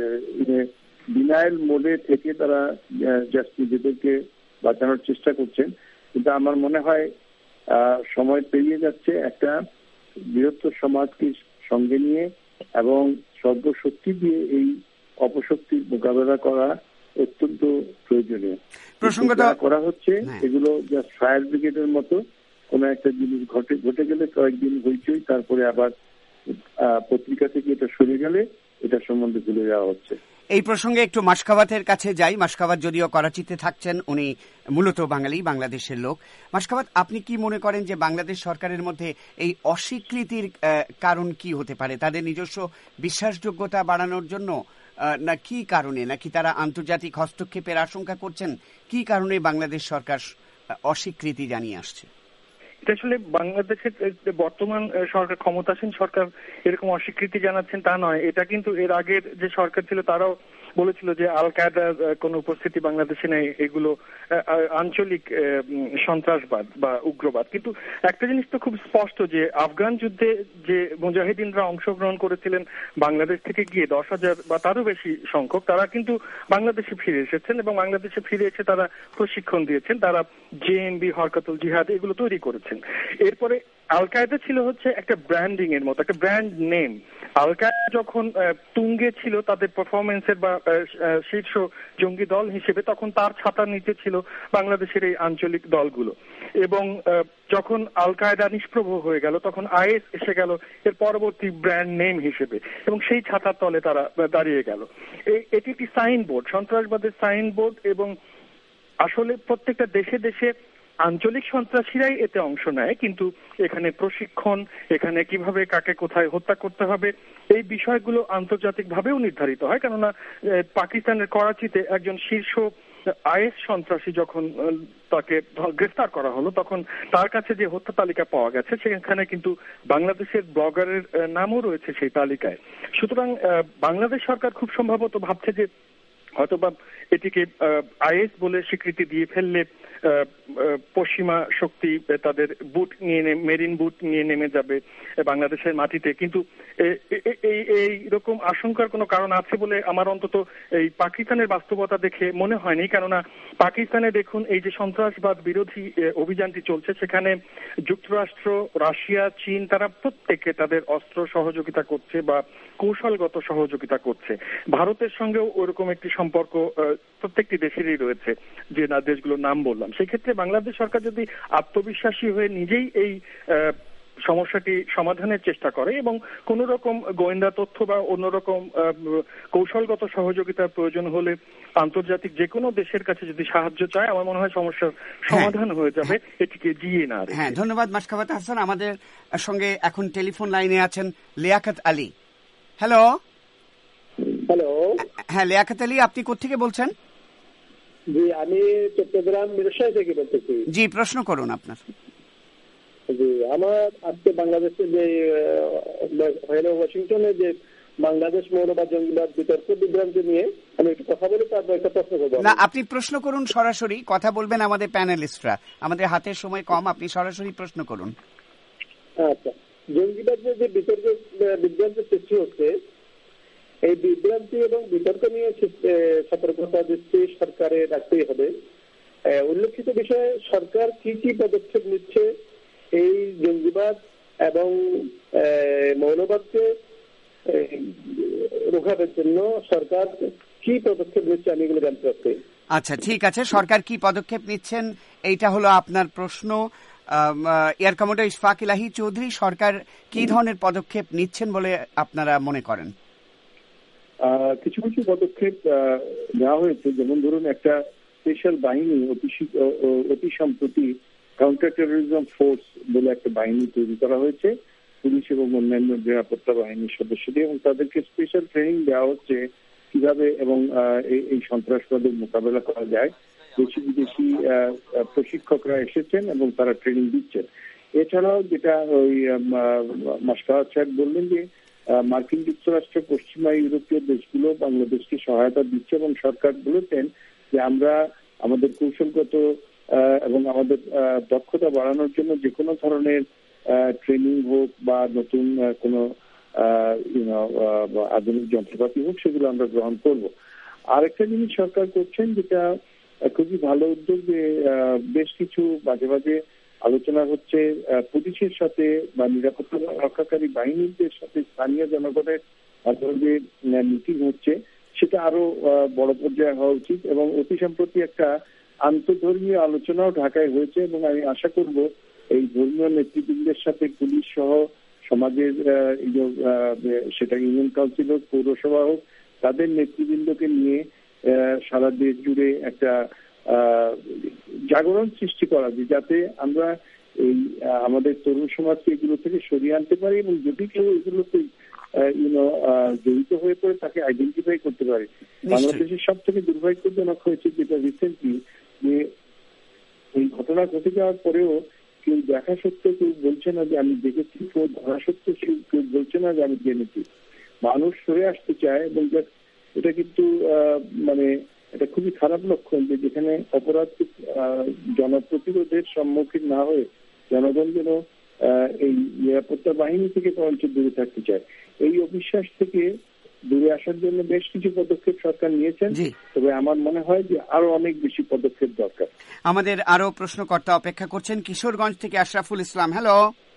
ডিনায়াল মোডে থেকে তারা জাস্ট নিজেদেরকে বাঁচানোর চেষ্টা করছেন। কিন্তু আমার মনে হয় সময় পেরিয়ে যাচ্ছে একটা বৃহত্তর সমাজকে সঙ্গে নিয়ে এবং সর্বশক্তি দিয়ে এই অপশক্তির মোকাবেলা করা অত্যন্ত প্রয়োজনীয়। প্রসঙ্গত করা হচ্ছে এগুলো জাস্ট ফায়ার ব্রিগেডের মতো কোন একটা জিনিস ঘটে গেলে কয়েকদিন হইচই, তারপরে আবার পত্রিকা থেকে এটা সরে গেলে এটা সম্বন্ধে ভুলে যাওয়া হচ্ছে। এই প্রসঙ্গে একটু মাসকাওয়াতের কাছে যাই। মাসকাওয়াত যদিও করাচিতে থাকছেন, উনি মূলত বাঙালি, বাংলাদেশের লোক। মাসকাওয়াত, আপনি কি মনে করেন যে বাংলাদেশ সরকারের মধ্যে এই অস্বীকৃতির কারণ কি হতে পারে? তাদের নিজস্ব বিশ্বাসযোগ্যতা বাড়ানোর জন্য, না কি কারণে? নাকি তারা আন্তর্জাতিক হস্তক্ষেপের আশঙ্কা করছেন? কি কারণে বাংলাদেশ সরকার অস্বীকৃতি জানিয়ে আসছে? এটা আসলে বাংলাদেশের বর্তমান সরকার, ক্ষমতাসীন সরকার এরকম অস্বীকৃতি জানাচ্ছেন তা নয়। এটা কিন্তু এর আগের যে সরকার ছিল তারাও বলেছিল যে আল কায়দার কোন উপস্থিতি বাংলাদেশে নেই, এগুলো আঞ্চলিক সন্ত্রাসবাদ বা উগ্রবাদ। কিন্তু একটা জিনিস তো খুব স্পষ্ট যে আফগান যুদ্ধে যে মুজাহিদিনরা অংশগ্রহণ করেছিলেন বাংলাদেশ থেকে গিয়ে 10,000 বা তারও বেশি সংখ্যক, তারা কিন্তু বাংলাদেশে ফিরে এসেছেন এবং বাংলাদেশে ফিরে এসে তারা প্রশিক্ষণ দিয়েছেন, তারা জেএমবি, হরকাতুল জিহাদ এগুলো তৈরি করেছেন। এরপরে আল কায়দা ছিল হচ্ছে একটা ব্র্যান্ডিং এর মতো, একটা ব্র্যান্ড নেম। আল কায়দা যখন তুঙ্গে ছিল তাদের পারফরমেন্সের বা শীর্ষ জঙ্গি দল হিসেবে, তখন তার ছাতার নিচে ছিল বাংলাদেশের এই আঞ্চলিক দলগুলো। এবং যখন আল কায়দা নিষ্প্রভ হয়ে গেল তখন আইএস এসে গেল এর পরবর্তী ব্র্যান্ড নেম হিসেবে, এবং সেই ছাতার তলে তারা দাঁড়িয়ে গেল। এটি একটি সাইনবোর্ড, সন্ত্রাসবাদের সাইনবোর্ড। এবং আসলে প্রত্যেকটা দেশে দেশে আঞ্চলিক সন্ত্রাসীরাই এতে অংশ নেয়, কিন্তু এখানে প্রশিক্ষণ, এখানে কিভাবে কাকে কোথায় হত্যা করতে হবে, এই বিষয়গুলো আন্তর্জাতিক ভাবেও নির্ধারিত হয়। কেননা পাকিস্তানের করাচিতে একজন শীর্ষ আইএস সন্ত্রাসী যখন তাকে গ্রেফতার করা হলো, তখন তার কাছে যে হত্যা তালিকা পাওয়া গেছে সেখানে কিন্তু বাংলাদেশের ব্লগারের নামও রয়েছে সেই তালিকায়। সুতরাং বাংলাদেশ সরকার খুব সম্ভবত ভাবছে যে হয়তোবা এটিকে আইএস বলে স্বীকৃতি দিয়ে ফেললে পশ্চিমা শক্তি তাদের বুট নিয়ে মেরিন বুট নিয়ে নেমে যাবে বাংলাদেশের মাটিতে। কিন্তু এই রকম আশঙ্কার কোনো কারণ আছে বলে আমার অন্তত এই পাকিস্তানের বাস্তবতা দেখে মনে হয়নি। কেননা পাকিস্তানে দেখুন, এই যে সন্ত্রাসবাদ বিরোধী অভিযানটি চলছে, সেখানে যুক্তরাষ্ট্র, রাশিয়া, চীন তারা প্রত্যেকে তাদের অস্ত্র সহযোগিতা করছে বা কৌশলগত সহযোগিতা করছে। ভারতের সঙ্গেও ওরকম একটি সম্পর্ক প্রত্যেকটি দেশেরই রয়েছে, যে দেশগুলোর নাম বললাম। সেক্ষেত্রে বাংলাদেশ সরকার যদি আত্মবিশ্বাসী হয়ে নিজেই এই সমস্যাটি সমাধানের চেষ্টা করে এবং কোন রকম গোয়েন্দা তথ্য বা অন্যরকম কৌশলগত সহযোগিতার প্রয়োজন হলে আন্তর্জাতিক যে কোনো দেশের কাছে যদি সাহায্য চায়, আমার মনে হয় সমস্যার সমাধান হয়ে যাবে, এটিকে জিয়ে না রেখে। হ্যাঁ, ধন্যবাদ মাশকাবাত হাসান। আমাদের সঙ্গে এখন টেলিফোন লাইনে আছেন লিয়াকত আলী। হ্যালো। হ্যালো। হ্যাঁ, লিয়াকত আলী, আপনি কোত্থেকে বলছেন? জি, আমি চট্টগ্রাম মিরসরাই থেকে বলতেছি। জি, প্রশ্ন করুন আপনার। জি, আমার আজকে বাংলাদেশের যে ওয়াশিংটনে যে বাংলাদেশ মৌলবাদ জঙ্গিবাদ বিতর্ক বিভ্রান্তি নিয়ে আমি একটু কথা বলি, তারপর একটা প্রশ্ন করবো। না, আপনি প্রশ্ন করুন, সরাসরি কথা বলবেন আমাদের প্যানেলিস্টরা। আমাদের হাতের সময় কম, আপনি সরাসরি প্রশ্ন করুন। আচ্ছা, জঙ্গিবাদের যে বিতর্ক বিভ্রান্তি সৃষ্টি হচ্ছে, এই বিভ্রান্তি এবং বিতর্ক নিয়ে সতর্কতা দৃষ্টি সরকারের রাখতেই হবে। উল্লেখিত বিষয়ে সরকার কি কি পদক্ষেপ নিচ্ছে এই জঙ্গিবাদ এবং মৌলবাদকে রোখানোর জন্য সরকার কি পদক্ষেপ নিচ্ছে, আমি এগুলো জানতে চাচ্ছি। আচ্ছা, ঠিক আছে, সরকার কি পদক্ষেপ নিচ্ছেন এইটা হলো আপনার প্রশ্ন। এয়ার কমান্ডার ইশফাক ইলাহি চৌধুরী, সরকার কি ধরনের পদক্ষেপ নিচ্ছেন বলে আপনারা মনে করেন? কিছু কিছু পদক্ষেপ নেওয়া হয়েছে। যেমন ধরুন, একটা স্পেশাল বাহিনী অতি সম্প্রতি কাউন্টার টেরোরিজম ফোর্স বলে একটা বাহিনী তৈরি করা হয়েছে পুলিশ এবং অন্যান্য নিরাপত্তা বাহিনীর সদস্যদের, এবং তাদেরকে স্পেশাল ট্রেনিং দেওয়া হচ্ছে কিভাবে এবং এই সন্ত্রাসবাদের মোকাবেলা করা যায়। দেশি বিদেশি প্রশিক্ষকরা এসেছেন এবং তারা ট্রেনিং দিচ্ছেন। এছাড়াও যেটা ওই মাশকাওয়াত সাহেব বললেন যে মার্কিন যুক্তরাষ্ট্র, পশ্চিমা ইউরোপীয় দেশগুলো বাংলাদেশকে সহায়তা দিচ্ছে এবং সরকার বলেছেন যে আমরা আমাদের কৌশলগত এবং আমাদের দক্ষতা বাড়ানোর জন্য যে কোনো ধরনের ট্রেনিং হোক বা নতুন কোনো আধুনিক যন্ত্রপাতি হোক, সেগুলো আমরা গ্রহণ করব। আরেকটা জিনিস সরকার করছেন যেটা খুবই ভালো উদ্যোগ, যে বেশ কিছু মাঝে মাঝে আলোচনা হচ্ছে পুলিশের সাথে বা নিরাপত্তা রক্ষাকারী বাহিনীদের সাথে স্থানীয় জনগণের যে মিটিং হচ্ছে, সেটা আরো বড় পর্যায়ে হওয়া উচিত। এবং অতি সম্প্রতি একটা আন্তঃধর্মীয় আলোচনাও ঢাকায় হয়েছে, এবং আমি আশা করব এই ধর্মীয় নেতৃবৃন্দের সাথে পুলিশ সহ সমাজের সেটা ইউনিয়ন কাউন্সিল হোক, পৌরসভা হোক, তাদের নেতৃবৃন্দকে নিয়ে সারা দেশ জুড়ে একটা জাগরণ সৃষ্টি করা যায়, যাতে আমরা এই আমাদের তরুণ সমাজকে এগুলো থেকে সরিয়ে আনতে পারি, এবং যদি কেউ এগুলোতে জড়িত হয়ে পড়ে তাকে আইডেন্টিফাই করতে পারে। বাংলাদেশের সব থেকে দুর্ভাগ্যজনক হয়েছে যেটা রিসেন্টলি, যে এই ঘটনা ঘটে যাওয়ার পরেও কেউ দেখা সত্ত্বেও কেউ বলছে না যে আমি দেখেছি, কেউ ধরা সত্ত্বেও কেউ বলছে না যে আমি জেনেছি। মানুষ সরে আসতে চায়, এবং এটা কিন্তু মানে এটা খুবই খারাপ লক্ষণ, যে যেখানে অপরাধ জনপ্রতিরোধের সম্মুখীন না হয়ে জনগণ যেন এই নিরাপত্তা বাহিনী থেকে বরঞ্চ দূরে থাকতে চায়। এই অবিশ্বাস থেকে দূরে আসার জন্য বেশ কিছু পদক্ষেপ সরকার নিয়েছেন, তবে আমার মনে হয় যে আরো অনেক বেশি পদক্ষেপ দরকার। আমাদের আরো প্রশ্নকর্তা অপেক্ষা করছেন কিশোরগঞ্জ থেকে আশরাফুল ইসলাম। হ্যালো।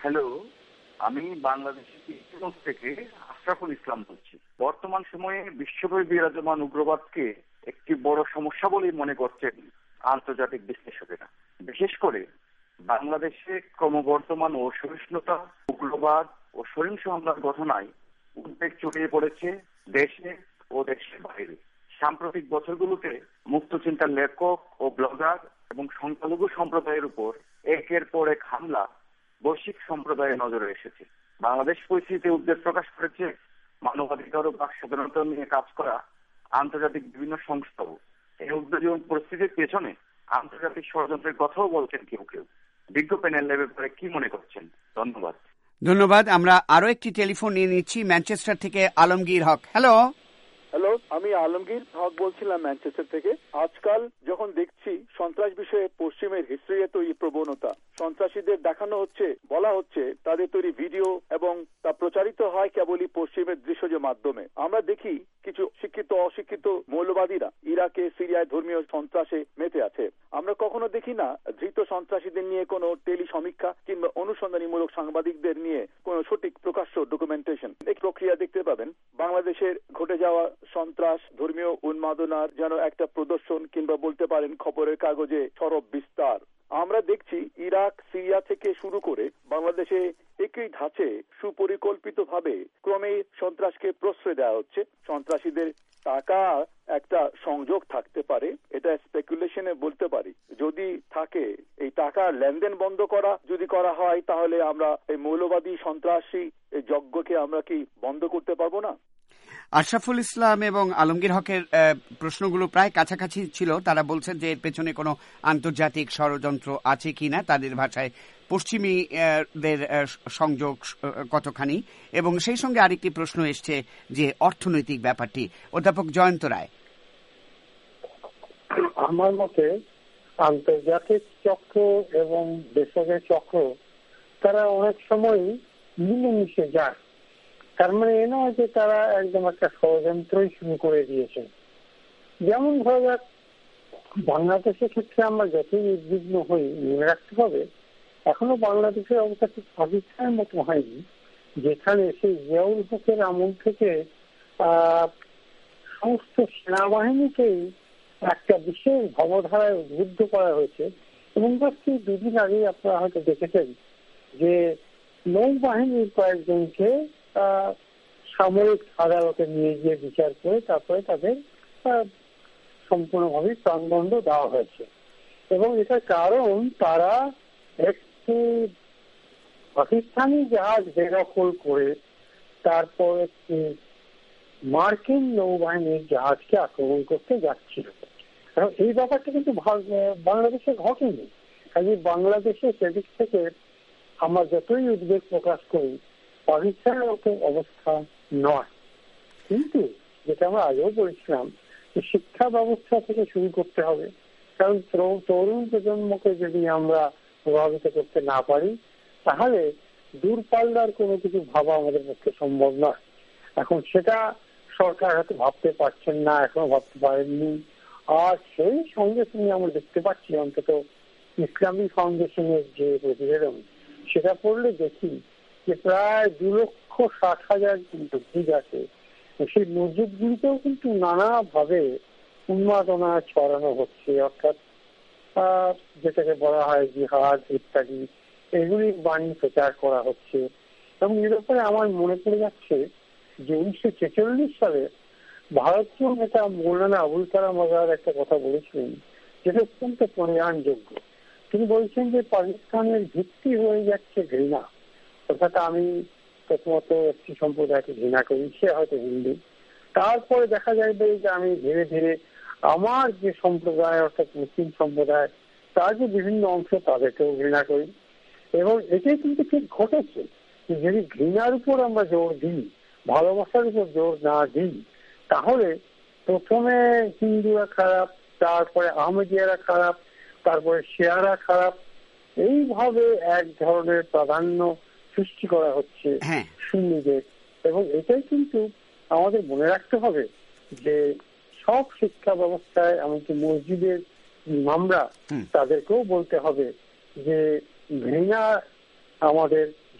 হ্যালো, আমি বাংলাদেশের থেকে আশরাফুল ইসলাম বলছি। বর্তমান সময়ে বিশ্বব্যাপী বিরাজমান উগ্রবাদকে একটি বড় সমস্যা বলেই মনে করছেন আন্তর্জাতিক বিশ্লেষকেরা। বিশেষ করে বাংলাদেশে ক্রমবর্ধমান অসহিষ্ণুতা, উগ্রবাদ ও সহিংস হামলার ঘটনায় উদ্বেগ ছড়িয়ে পড়েছে দেশে ও দেশের বাইরে। সাম্প্রতিক বছরগুলোতে মুক্ত চিন্তার লেখক ও ব্লগার এবং সংখ্যালঘু সম্প্রদায়ের উপর একের পর এক হামলা বৈশ্বিক সম্প্রদায়ের নজরে এসেছে। বাংলাদেশ পরিস্থিতিতে উদ্বেগ প্রকাশ করেছে মানবাধিকার ও বাক স্বাধীনতা নিয়ে কাজ করা আন্তর্জাতিক বিভিন্ন সংস্থাও। এই উদ্বেগজনক পরিস্থিতির পেছনে আন্তর্জাতিক ষড়যন্ত্রের কথাও বলছেন কেউ কেউ। বিজ্ঞ প্যানেলের ব্যাপারে কি মনে করছেন? ধন্যবাদ। ধন্যবাদ। আমরা আরো একটি টেলিফোন নিয়ে নিচ্ছি ম্যানচেস্টার থেকে আলমগীর হক। হ্যালো। হ্যালো, আমি আলমগীর হক বলছিলাম ম্যানচেস্টার থেকে। আজকাল যখন দেখছি সন্ত্রাস বিষয়ে পশ্চিমের হিস্ট্রিতে তৈরি প্রবণতা, সন্ত্রাসীদের দেখানো হচ্ছে, বলা হচ্ছে তাদের তৈরি ভিডিও এবং তা প্রচারিত হয় কেবলই পশ্চিমের দৃশ্যের মাধ্যমে। আমরা দেখি কিছু শিক্ষিত অশিক্ষিত মৌলবাদীরা ইরাকে সিরিয়ায় ধর্মীয় সন্ত্রাসে মেতে আছে। আমরা কখনো দেখি না ধৃত সন্ত্রাসীদের নিয়ে কোনো টেলি সমীক্ষা কিংবা অনুসন্ধানীমূলক সাংবাদিকদের নিয়ে কোনো সঠিক প্রকাশ্য ডকুমেন্টেশন। এই প্রক্রিয়া দেখতে পাবেন বাংলাদেশের ঘটে যাওয়া সন্ত্রাস, ধর্মীয় উন্মাদনার যেন একটা প্রদর্শন কিংবা বলতে পারেন খবরের কাগজে সরব বিস্তার। আমরা দেখছি ইরাক সিরিয়া থেকে শুরু করে বাংলাদেশে একই ধাঁচে সুপরিকল্পিতভাবে ক্রমেই সন্ত্রাসকে প্রশ্রয় দেওয়া হচ্ছে। সন্ত্রাসীদের টাকা একটা সংযোগ থাকতে পারে, এটা স্পেকুলেশনে বলতে পারি। যদি থাকে এই টাকার লেনদেন বন্ধ করা যদি করা হয়, তাহলে আমরা এই মৌলবাদী সন্ত্রাসী এই যজ্ঞকে আমরা কি বন্ধ করতে পারবো না? আশরাফুল ইসলাম এবং আলমগীর হকের প্রশ্নগুলো প্রায় কাছাকাছি ছিল। তারা বলছেন যে এর পেছনে কোনো আন্তর্জাতিক ষড়যন্ত্র আছে কিনা, তাদের ভাষায় পশ্চিমীদের সংযোগ কতখানি, এবং সেই সঙ্গে আরেকটি প্রশ্ন এসছে যে অর্থনৈতিক ব্যাপারটি। অধ্যাপক জয়ন্ত রায়। আমার মতে আন্তর্জাতিক চক্র এবং দেশের চক্র তারা অনেক সময় মিলেমিশে যায়। তার মানে এ নয় যে তারা একদম একটা ষড়যন্ত্রই শুরু করে দিয়েছে। যেমন ধরা যাক, বাংলাদেশের ক্ষেত্রে আমরা যতই উদ্বিগ্ন হই, মনে রাখতে হবে এখনো বাংলাদেশের অবস্থা ঠিক পাকিস্তানের মতো হয়নি, যেখানে সেই জিয়াউল হকের আমল থেকে সমস্ত সেনাবাহিনীকেই একটা বিশেষ ভাবধারায় উদ্বুদ্ধ করা হয়েছে। এবং দুদিন আগে আপনারা হয়তো দেখেছেন যে নৌবাহিনীর কয়েকজনকে সামরিক আদালতে নিয়ে গিয়ে বিচার করে তারপরে তাদের সম্পূর্ণভাবে প্রাণদণ্ড দেওয়া হয়েছে। এবং এটার কারণ তারা একটি পাকিস্তানি জাহাজ বেদখল করে তারপর একটি মার্কিন নৌবাহিনীর জাহাজকে আক্রমণ করতে যাচ্ছিল। এই ব্যাপারটা কিন্তু বাংলাদেশে ঘটেনি। কাজে বাংলাদেশে সেদিক থেকে আমরা যতই উদ্বেগ প্রকাশ করি, পাকিস্তানের মতো অবস্থা নয়। কিন্তু যেটা আমরা আগেও বলেছিলাম, শিক্ষা ব্যবস্থা থেকে শুরু করতে হবে। কারণ তরুণ প্রজন্মকে যদি আমরা প্রভাবিত করতে না পারি, তাহলে দূরপাল্লার কোনো কিছু ভাবা আমাদের পক্ষে সম্ভব নয়। এখন সেটা সরকার হয়তো ভাবতে পারছেন না, এখনো ভাবতে পারেননি। আর সেই সঙ্গে সঙ্গে আমরা দেখতে পাচ্ছি অন্তত ইসলামী ফাউন্ডেশনের যে প্রতিবেদন, সেটা পড়লে দেখি যে প্রায় 2,60,000 মসজিদ আছে। সেই মসজিদগুলিতেও কিন্তু নানাভাবে উন্মাদনা ছড়ানো হচ্ছে, অর্থাৎ যেটাকে বলা হয় জিহাদ ইত্যাদি, এগুলির বাণী প্রচার করা হচ্ছে। এবং এ ব্যাপারে আমার মনে পড়ে যাচ্ছে যে 1946 সালে ভারতীয় নেতা মৌলানা আবুল কালাম আজাদ একটা কথা বলেছিলেন, যেটা অত্যন্ত প্রণয়নযোগ্য। তিনি বলছেন যে পাকিস্তানের ভিত্তি হয়ে যাচ্ছে ঘৃণা। অর্থাৎ আমি প্রথমত একটি সম্প্রদায়কে ঘৃণা করি, সে হয়তো হিন্দু, তারপরে দেখা যাবে যে আমি ধীরে ধীরে আমার যে সম্প্রদায় অর্থাৎ মুসলিম সম্প্রদায় তার যে বিভিন্ন অংশ তাদেরকেও ঘৃণা করি। এবং এটাই কিন্তু ঠিক ঘটেছে। যদি ঘৃণার উপর আমরা জোর দিই, ভালোবাসার উপর জোর না দিই, তাহলে প্রথমে হিন্দুরা খারাপ, তারপরে আহমদিয়ারা খারাপ, তারপরে শিয়ারা খারাপ, এইভাবে এক ধরনের প্রাধান্য সৃষ্টি করা হচ্ছে সুন্নিদের। এবং এটাই কিন্তু আমাদের মনে রাখতে হবে যে সব শিক্ষা ব্যবস্থায়, এমনকি মসজিদের ইমামরা তাদেরকেও বলতে হবে যে ঘৃণা আমাদের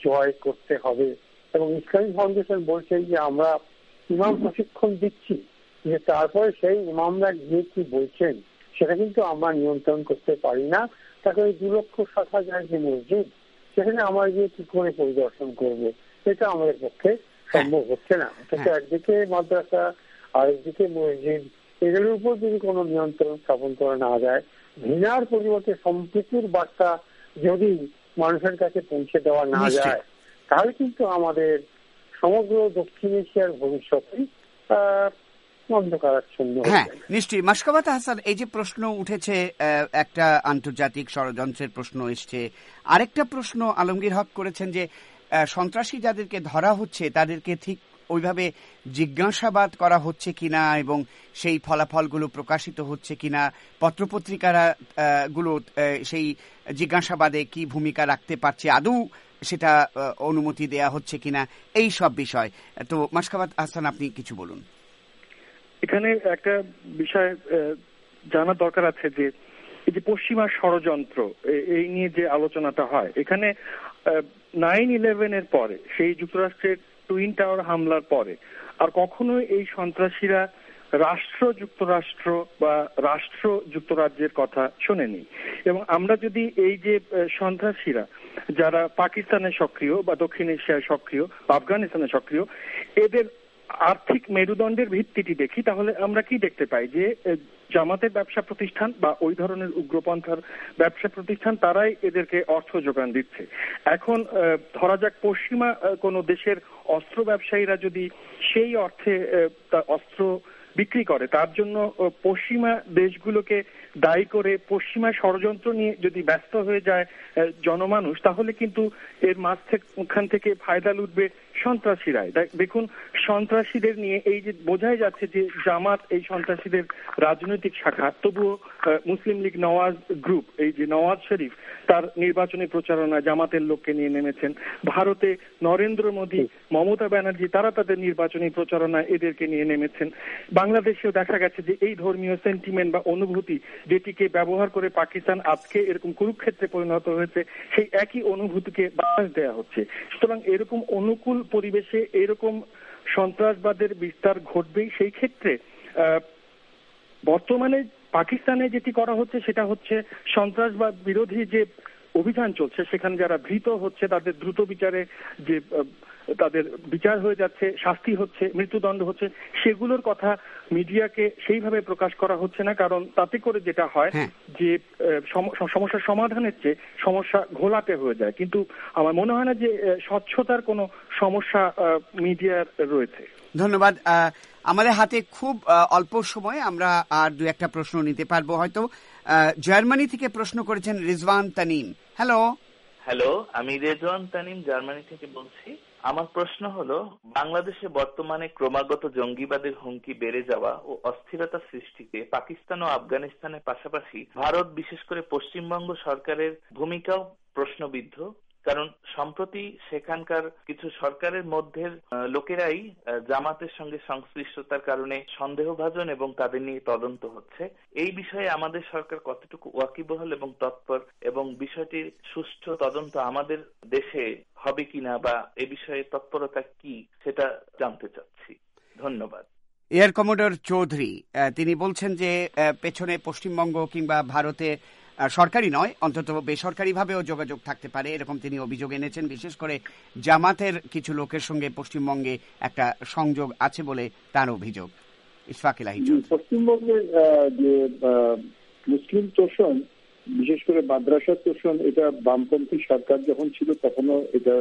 জয় করতে হবে। এবং ইসলামিক ফাউন্ডেশন বলছে যে আমরা ইমাম প্রশিক্ষণ দিচ্ছি, যে তারপরে সেই ইমামরা গিয়ে কি বলছেন সেটা কিন্তু আমরা নিয়ন্ত্রণ করতে পারি না। তাকে 2,60,000 যে মসজিদ, সেখানে আমরা গিয়ে কি করে পরিদর্শন করবো, এটা আমাদের পক্ষে সম্ভব হচ্ছে না। অথচ একদিকে মাদ্রাসা আর একদিকে মসজিদ, এগুলোর উপর যদি কোনো নিয়ন্ত্রণ স্থাপন করা না যায়, ঘৃণার পরিবর্তে সম্প্রীতির বার্তা যদি মানুষের কাছে পৌঁছে দেওয়া না যায়, তাহলে কিন্তু আমাদের সমগ্র দক্ষিণ এশিয়ার ভবিষ্যৎই অন্ধকারাচ্ছন্ন। হ্যাঁ, নিশ্চয়ই। মাশকাবাত হাসান, এই যে প্রশ্ন উঠেছে, একটা আন্তর্জাতিক ষড়যন্ত্রের প্রশ্ন এসছে, আরেকটা প্রশ্ন আলমগীর হক করেছেন যে সন্ত্রাসী যাদেরকে ধরা হচ্ছে তাদেরকে ঠিক ওইভাবে জিজ্ঞাসাবাদ করা হচ্ছে কিনা এবং সেই ফলাফলগুলো প্রকাশিত হচ্ছে কিনা, পত্রপত্রিকারা গুলো সেই জিজ্ঞাসাবাদে কি ভূমিকা রাখতে পারছে, আদৌ সেটা অনুমতি দেয়া হচ্ছে কিনা, এই সব বিষয়। তো মাশকাবাত হাসান, আপনি কিছু বলুন। এখানে একটা বিষয় জানার দরকার আছে যে এই যে পশ্চিমা ষড়যন্ত্র, এই নিয়ে যে আলোচনাটা হয়, এখানে 9/11 পরে, সেই যুক্তরাষ্ট্রের টুইন টাওয়ার হামলার পরে আর কখনোই এই সন্ত্রাসীরা রাষ্ট্র যুক্তরাষ্ট্র বা রাষ্ট্র যুক্তরাজ্যের কথা শোনেনি। এবং আমরা যদি এই যে সন্ত্রাসীরা যারা পাকিস্তানে সক্রিয় বা দক্ষিণ এশিয়ায় সক্রিয় বা আফগানিস্তানে সক্রিয়, এদের আর্থিক মেরুদণ্ডের ভিত্তিটি দেখি, তাহলে আমরা কি দেখতে পাই যে জামাতের ব্যবসা প্রতিষ্ঠান বা ওই ধরনের উগ্রপন্থার ব্যবসা প্রতিষ্ঠান, তারাই এদেরকে অর্থ যোগান দিচ্ছে। এখন ধরা যাক পশ্চিমা কোনো দেশের অস্ত্র ব্যবসায়ীরা যদি সেই অর্থে অস্ত্র বিক্রি করে, তার জন্য পশ্চিমা দেশগুলোকে দায়ী করে পশ্চিমা ষড়যন্ত্র নিয়ে যদি ব্যস্ত হয়ে যায় জনমানুষ, তাহলে কিন্তু এর মাঝখান থেকে ফায়দা লুটবে সন্ত্রাসীরাই। দেখুন, সন্ত্রাসীদের নিয়ে এই যে বোঝাই যাচ্ছে যে জামাত এই সন্ত্রাসীদের রাজনৈতিক শাখা, তবুও মুসলিম লীগ নওয়াজ গ্রুপ, এই যে নওয়াজ শরীফ, তার নির্বাচনী প্রচারণা জামাতের লোককে নিয়ে নেমেছেন। ভারতে নরেন্দ্র মোদী, মমতা ব্যানার্জি, তারা তাদের নির্বাচনী প্রচারণায় এদেরকে নিয়ে নেমেছেন। বাংলাদেশেও দেখা গেছে যে এই ধর্মীয় সেন্টিমেন্ট বা অনুভূতি যেটিকে ব্যবহার করে পাকিস্তান আজকে এরকম কুরুক্ষেত্রে পরিণত হয়েছে, সেই একই অনুভূতিকে বাতাস দেওয়া হচ্ছে। সুতরাং এরকম অনুকূল পরিবেশে এরকম সন্ত্রাসবাদের বিস্তার ঘটবেই। সেই ক্ষেত্রে বর্তমানে পাকিস্তানে যেটি করা হচ্ছে সেটা হচ্ছে সন্ত্রাসবাদ বিরোধী যে অভিযান চলছে, সেখানে যারা ধৃত হচ্ছে তাদের দ্রুত বিচারে যে তাদের বিচার হয়ে যাচ্ছে, শাস্তি হচ্ছে, মৃত্যুদণ্ড হচ্ছে, সেগুলোর কথা মিডিয়াকে সেইভাবে প্রকাশ করা হচ্ছে না। কারণ তাতে করে যেটা হয় যে সমস্যার সমাধানের চেয়ে সমস্যা ঘোলাটে হয়ে যায়। কিন্তু আমার মনে হয় না যে স্বচ্ছতার কোনো সমস্যা মিডিয়ার রয়েছে। ধন্যবাদ। আমাদের হাতে খুব অল্প সময়, আমরা আর দু একটা প্রশ্ন নিতে পারবো হয়তো। জার্মানি থেকে প্রশ্ন করেছেন রিজওয়ান তানিম। হ্যালো। আমি রেজওয়ান তানিম জার্মানি থেকে বলছি। আমার প্রশ্ন হলো, বাংলাদেশে বর্তমানে ক্রমাগত জঙ্গিবাদের হুমকি বেড়ে যাওয়া ও অস্থিরতা সৃষ্টিতে পাকিস্তান ও আফগানিস্তানের পাশাপাশি ভারত, বিশেষ করে পশ্চিমবঙ্গ সরকারের ভূমিকাও প্রশ্নবিদ্ধ। কারণ সম্প্রতি সেখানকার কিছু সরকারের মধ্যে লোকেরাই জামাতের সঙ্গে সংশ্লিষ্টতার কারণে সন্দেহভাজন এবং তাদের নিয়ে তদন্ত হচ্ছে। এই বিষয়ে আমাদের সরকার কতটুকু ওয়াকিবহাল এবং তৎপর, এবং বিষয়টির সুষ্ঠু তদন্ত আমাদের দেশে হবে কিনা বা এ বিষয়ে তৎপরতা কি, সেটা জানতে চাচ্ছি। ধন্যবাদ। এয়ার কমোডর চৌধুরী তিনি বলছেন যে পেছনে পশ্চিমবঙ্গ কিংবা ভারতে সরকারি নয়, অন্তত বেসরকারিভাবেও যোগাযোগ থাকতে পারে, এরকম তিনি অভিযোগ এনেছেন। বিশেষ করে জামাতের কিছু লোকের সঙ্গে পশ্চিমবঙ্গে একটা সংযোগ আছে বলে তার অভিযোগ। ইশফাক ইলাহি চৌধুরী, পশ্চিমবঙ্গের যে মুসলিম তোষণ, বিশেষ করে মাদ্রাসা তোষণ, এটা বামপন্থী সরকার যখন ছিল তখনও এটা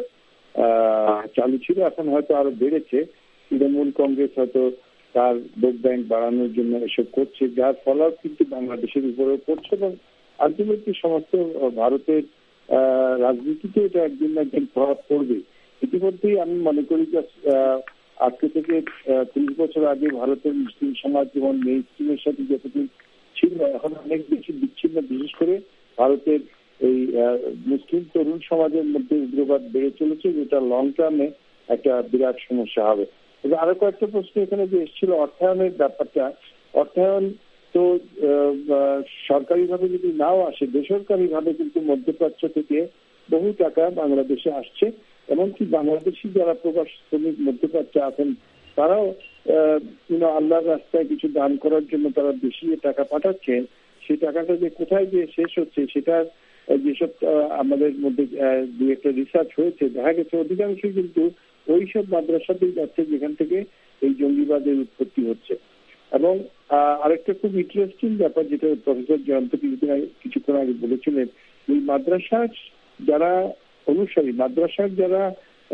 চালু ছিল। এখন হয়তো আরো বেড়েছে। তৃণমূল কংগ্রেস হয়তো তার ভোট ব্যাংক বাড়ানোর জন্য এসব করছে, যার ফলাও কিন্তু বাংলাদেশের উপরেও পড়ছে এবং আলটিমেটলি সমস্ত ভারতের রাজনীতিতে এটা একদিন না একদিন প্রভাব পড়বে। ইতিমধ্যেই আমি মনে করি যে আজকে থেকে 30 বছর আগে ভারতের মুসলিম সমাজ যেমন মেইন স্ট্রিমের সাথে যতদিন ছিল, এখন অনেক বেশি বিচ্ছিন্ন। বিশেষ করে ভারতের এই মুসলিম তরুণ সমাজের মধ্যে উগ্রবাদ বেড়ে চলেছে, যেটা লং টার্মে একটা বিরাট সমস্যা হবে। তবে আরো কয়েকটা প্রশ্ন এখানে যে এসেছিল অর্থায়নের ব্যাপারটা, অর্থায়ন তো সরকারিভাবে যদি নাও আসে, বেসরকারিভাবে কিন্তু মধ্যপ্রাচ্য থেকে বহু টাকা বাংলাদেশে আসছে এমনকি বাংলাদেশি যারা প্রবাস শ্রমিক মধ্যপ্রাচ্যে আছেন তারাও আল্লাহর রাস্তায় কিছু দান করার জন্য তারা বেশি টাকা পাঠাচ্ছেন। সেই টাকাটা যে কোথায় গিয়ে শেষ হচ্ছে সেটার যেসব আমাদের মধ্যে দু একটা রিসার্চ হয়েছে, দেখা গেছে অধিকাংশই কিন্তু ওইসব মাদ্রাসাতেই যাচ্ছে যেখান থেকে এই জঙ্গিবাদের উৎপত্তি হচ্ছে। এবং আরেকটা খুব ইন্টারেস্টিং ব্যাপার যেটা প্রফেসর জয়ন্ত কিছুক্ষণ আগে বলেছিলেন, এই মাদ্রাসার যারা অনুসারী, মাদ্রাসার যারা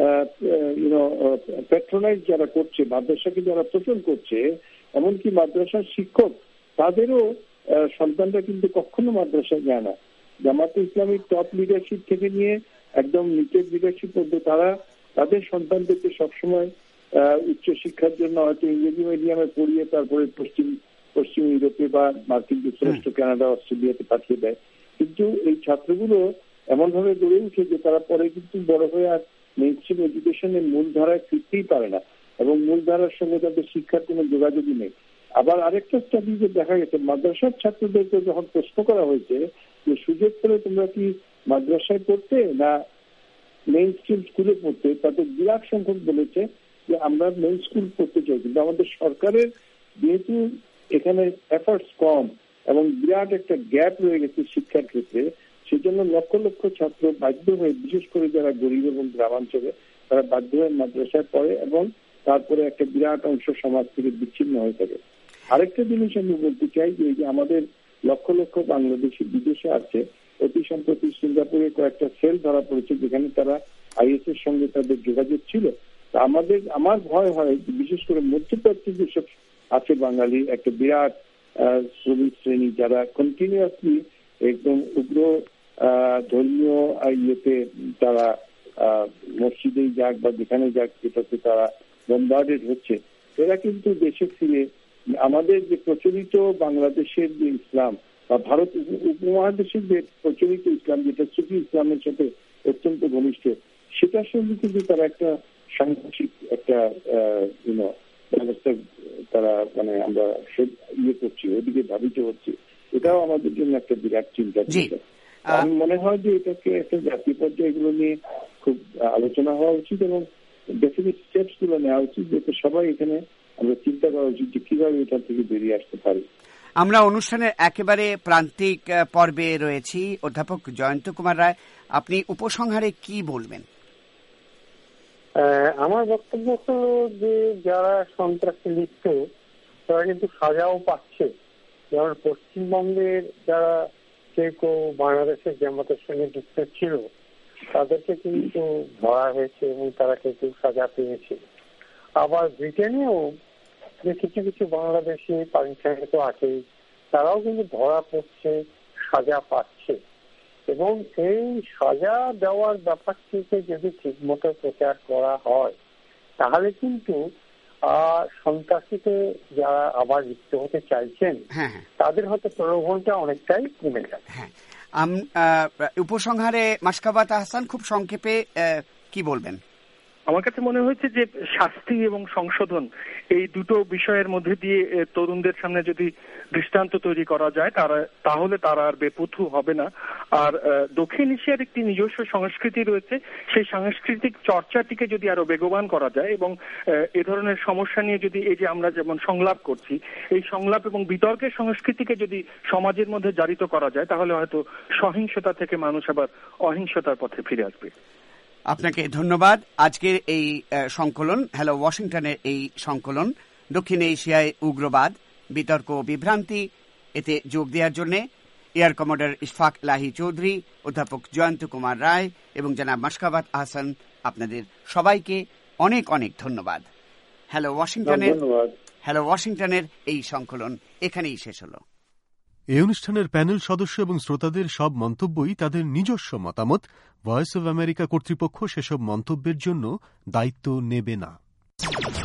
প্যাট্রোনাইজ যারা করছে, মাদ্রাসাকে যারা পোষণ করছে, এমনকি মাদ্রাসার শিক্ষক তাদেরও সন্তানরা কিন্তু কখনো মাদ্রাসায় যায় না। জামাতে ইসলামীর টপ লিডারশিপ থেকে নিয়ে একদম নিচের লিডারশিপ পর্যন্ত তারা তাদের সন্তানদেরকে সবসময় উচ্চশিক্ষার জন্য হয়তো ইংরেজি মিডিয়ামে পড়িয়ে তারপরে পশ্চিম ইউরোপে বা মার্কিন যুক্তরাষ্ট্র, কানাডা, অস্ট্রেলিয়াতে পাঠিয়ে দেয়। কিন্তু এই ছাত্রগুলো এমন ভাবে গড়ে উঠে যে তারা পরে কিন্তু বড় হয়ে আর মেইনস্ট্রিম এডুকেশনের মূলধারায় ফিরতেই পারে না, এবং মূলধারার সঙ্গে তাদের শিক্ষার কোনো যোগাযোগই নেই। আবার আরেকটা স্টাডিজে দেখা গেছে মাদ্রাসার ছাত্রদেরকে যখন প্রশ্ন করা হয়েছে যে সুযোগ করে তোমরা কি মাদ্রাসায় পড়তে না মেইন স্ট্রিম স্কুলে পড়তে, তাদের বিরাট সংখ্যক বলেছে যে আমরা মেইন স্কুল পড়তে চাই। কিন্তু আমাদের সরকারের যেহেতু এখানে এফার্টস কম এবং বিরাট একটা গ্যাপ রয়ে গেছে শিক্ষার ক্ষেত্রে, সেজন্য লক্ষ লক্ষ ছাত্র বাধ্য হয়ে, বিশেষ করে যারা গরিব এবং গ্রামাঞ্চলে, তারা বাধ্য হয়ে মাদ্রাসায় পড়ে এবং তারপরে একটা বিরাট অংশ সমাজ থেকে বিচ্ছিন্ন হয়ে থাকে। আরেকটা জিনিস আমি বলতে চাই যে আমাদের লক্ষ লক্ষ বাংলাদেশি বিদেশে আছে। অতি সম্প্রতি সিঙ্গাপুরে কয়েকটা সেল ধরা পড়েছে যেখানে তারা আইএস এর সঙ্গে তাদের যোগাযোগ ছিল। আমার ভয় হয় বিশেষ করে মধ্যপ্রাচ্যে যেসব আছে বাঙালি একটা বিরাট শ্রমিক শ্রেণী যারা কন্টিনিউয়াসলি একদম উগ্র ধর্মীয় ইয়েতে তারা মসজিদেই যাক বা যেখানে যাক যেটাতে তারা বম্বার্ডেড হচ্ছে, এরা কিন্তু দেশে ফিরে আমাদের যে প্রচলিত বাংলাদেশের যে ইসলাম বা ভারত উপমহাদেশের যে প্রচলিত ইসলাম যেটা সুফি ইসলামের সাথে অত্যন্ত ঘনিষ্ঠ, সেটার সঙ্গে কিন্তু তারা একটা সাংঘর্ষিক একটা ব্যবস্থা তারা আমরা করছি, ওদিকে ধাবিত হচ্ছে। এটাও আমাদের জন্য একটা বিরাট চিন্তা। আমি মনে হয় যে এটাকে একটা জাতীয় পর্যায়ে এগুলো নিয়ে খুব আলোচনা হওয়া উচিত এবং ডেফিনিট স্টেপস গুলো নেওয়া উচিত, যাতে সবাই এখানে আমরা চিন্তা করা উচিত যে কিভাবে এটা থেকে বেরিয়ে আসতে পারি। আমরা অনুষ্ঠানের একেবারে প্রান্তিক পর্বে রয়েছি। অধ্যাপক জয়ন্ত কুমার রায়, আপনি উপসংহারে কি বলবেন? আমার বক্তব্য হলো যে যারা সন্ত্রাসে লিপ্ত তারা কিন্তু সাজাও পাচ্ছে। যেমন পশ্চিমবঙ্গের যারা কেউ বাংলাদেশের জামাতের সঙ্গে যুক্ত ছিল তাদেরকে কিন্তু ধরা হয়েছে এবং তারা কেউ সাজা পেয়েছে। আবার ব্রিটেনেও যে কিছু কিছু বাংলাদেশি পাকিস্তানে তো আছে, তারাও কিন্তু ধরা পড়ছে, সাজা পাচ্ছে। এবং এই সাজা দেওয়ার ব্যাপারটিকে যদি ঠিক মতো প্রচার করা হয় তাহলে কিন্তু সন্ত্রাসীতে যারা আবার লিপ্ত হতে চাইছেন তাদের হয়তো প্রলোভনটা অনেকটাই কমে যাবে। উপসংহারে মাসকাবাত আহসান, খুব সংক্ষেপে কি বলবেন? আমার কাছে মনে হয়েছে যে শাস্তি এবং সংশোধন এই দুটো বিষয়ের মধ্যে দিয়ে তরুণদের সামনে যদি দৃষ্টান্ত তৈরি করা যায় তাহলে তারা আর বেপথু হবে না। আর দক্ষিণ এশিয়ার একটি নিজস্ব সংস্কৃতি রয়েছে, সেই সাংস্কৃতিক চর্চাটিকে যদি আরো বেগবান করা যায় এবং এ ধরনের সমস্যা নিয়ে যদি এই যে আমরা যেমন সংলাপ করছি, এই সংলাপ এবং বিতর্কের সংস্কৃতিকে যদি সমাজের মধ্যে জারিত করা যায় তাহলে হয়তো সহিংসতা থেকে মানুষ আবার অহিংসতার পথে ফিরে আসবে। আপনাকে ধন্যবাদ। আজকের এই সংকলন, হ্যালো ওয়াশিংটনের এই সংকলন দক্ষিণ এশিয়ায় উগ্রবাদ, বিতর্ক ও বিভ্রান্তি, এতে যোগ দেওয়ার জন্য এয়ার কমোডার ইশফাক এলাহি চৌধুরী, অধ্যাপক জয়ন্ত কুমার রায় এবং জনাব মাসকাবাত আহসান, আপনাদের সবাইকে অনেক অনেক ধন্যবাদ। হ্যালো ওয়াশিংটনের এই সংকলন এখানেই শেষ হলো। এই অনুষ্ঠানের প্যানেল সদস্য এবং শ্রোতাদের সব মন্তব্যই তাদের নিজস্ব মতামত। ভয়েস অব আমেরিকা কর্তৃপক্ষ সেসব মন্তব্যের জন্য দায়িত্ব নেবে না।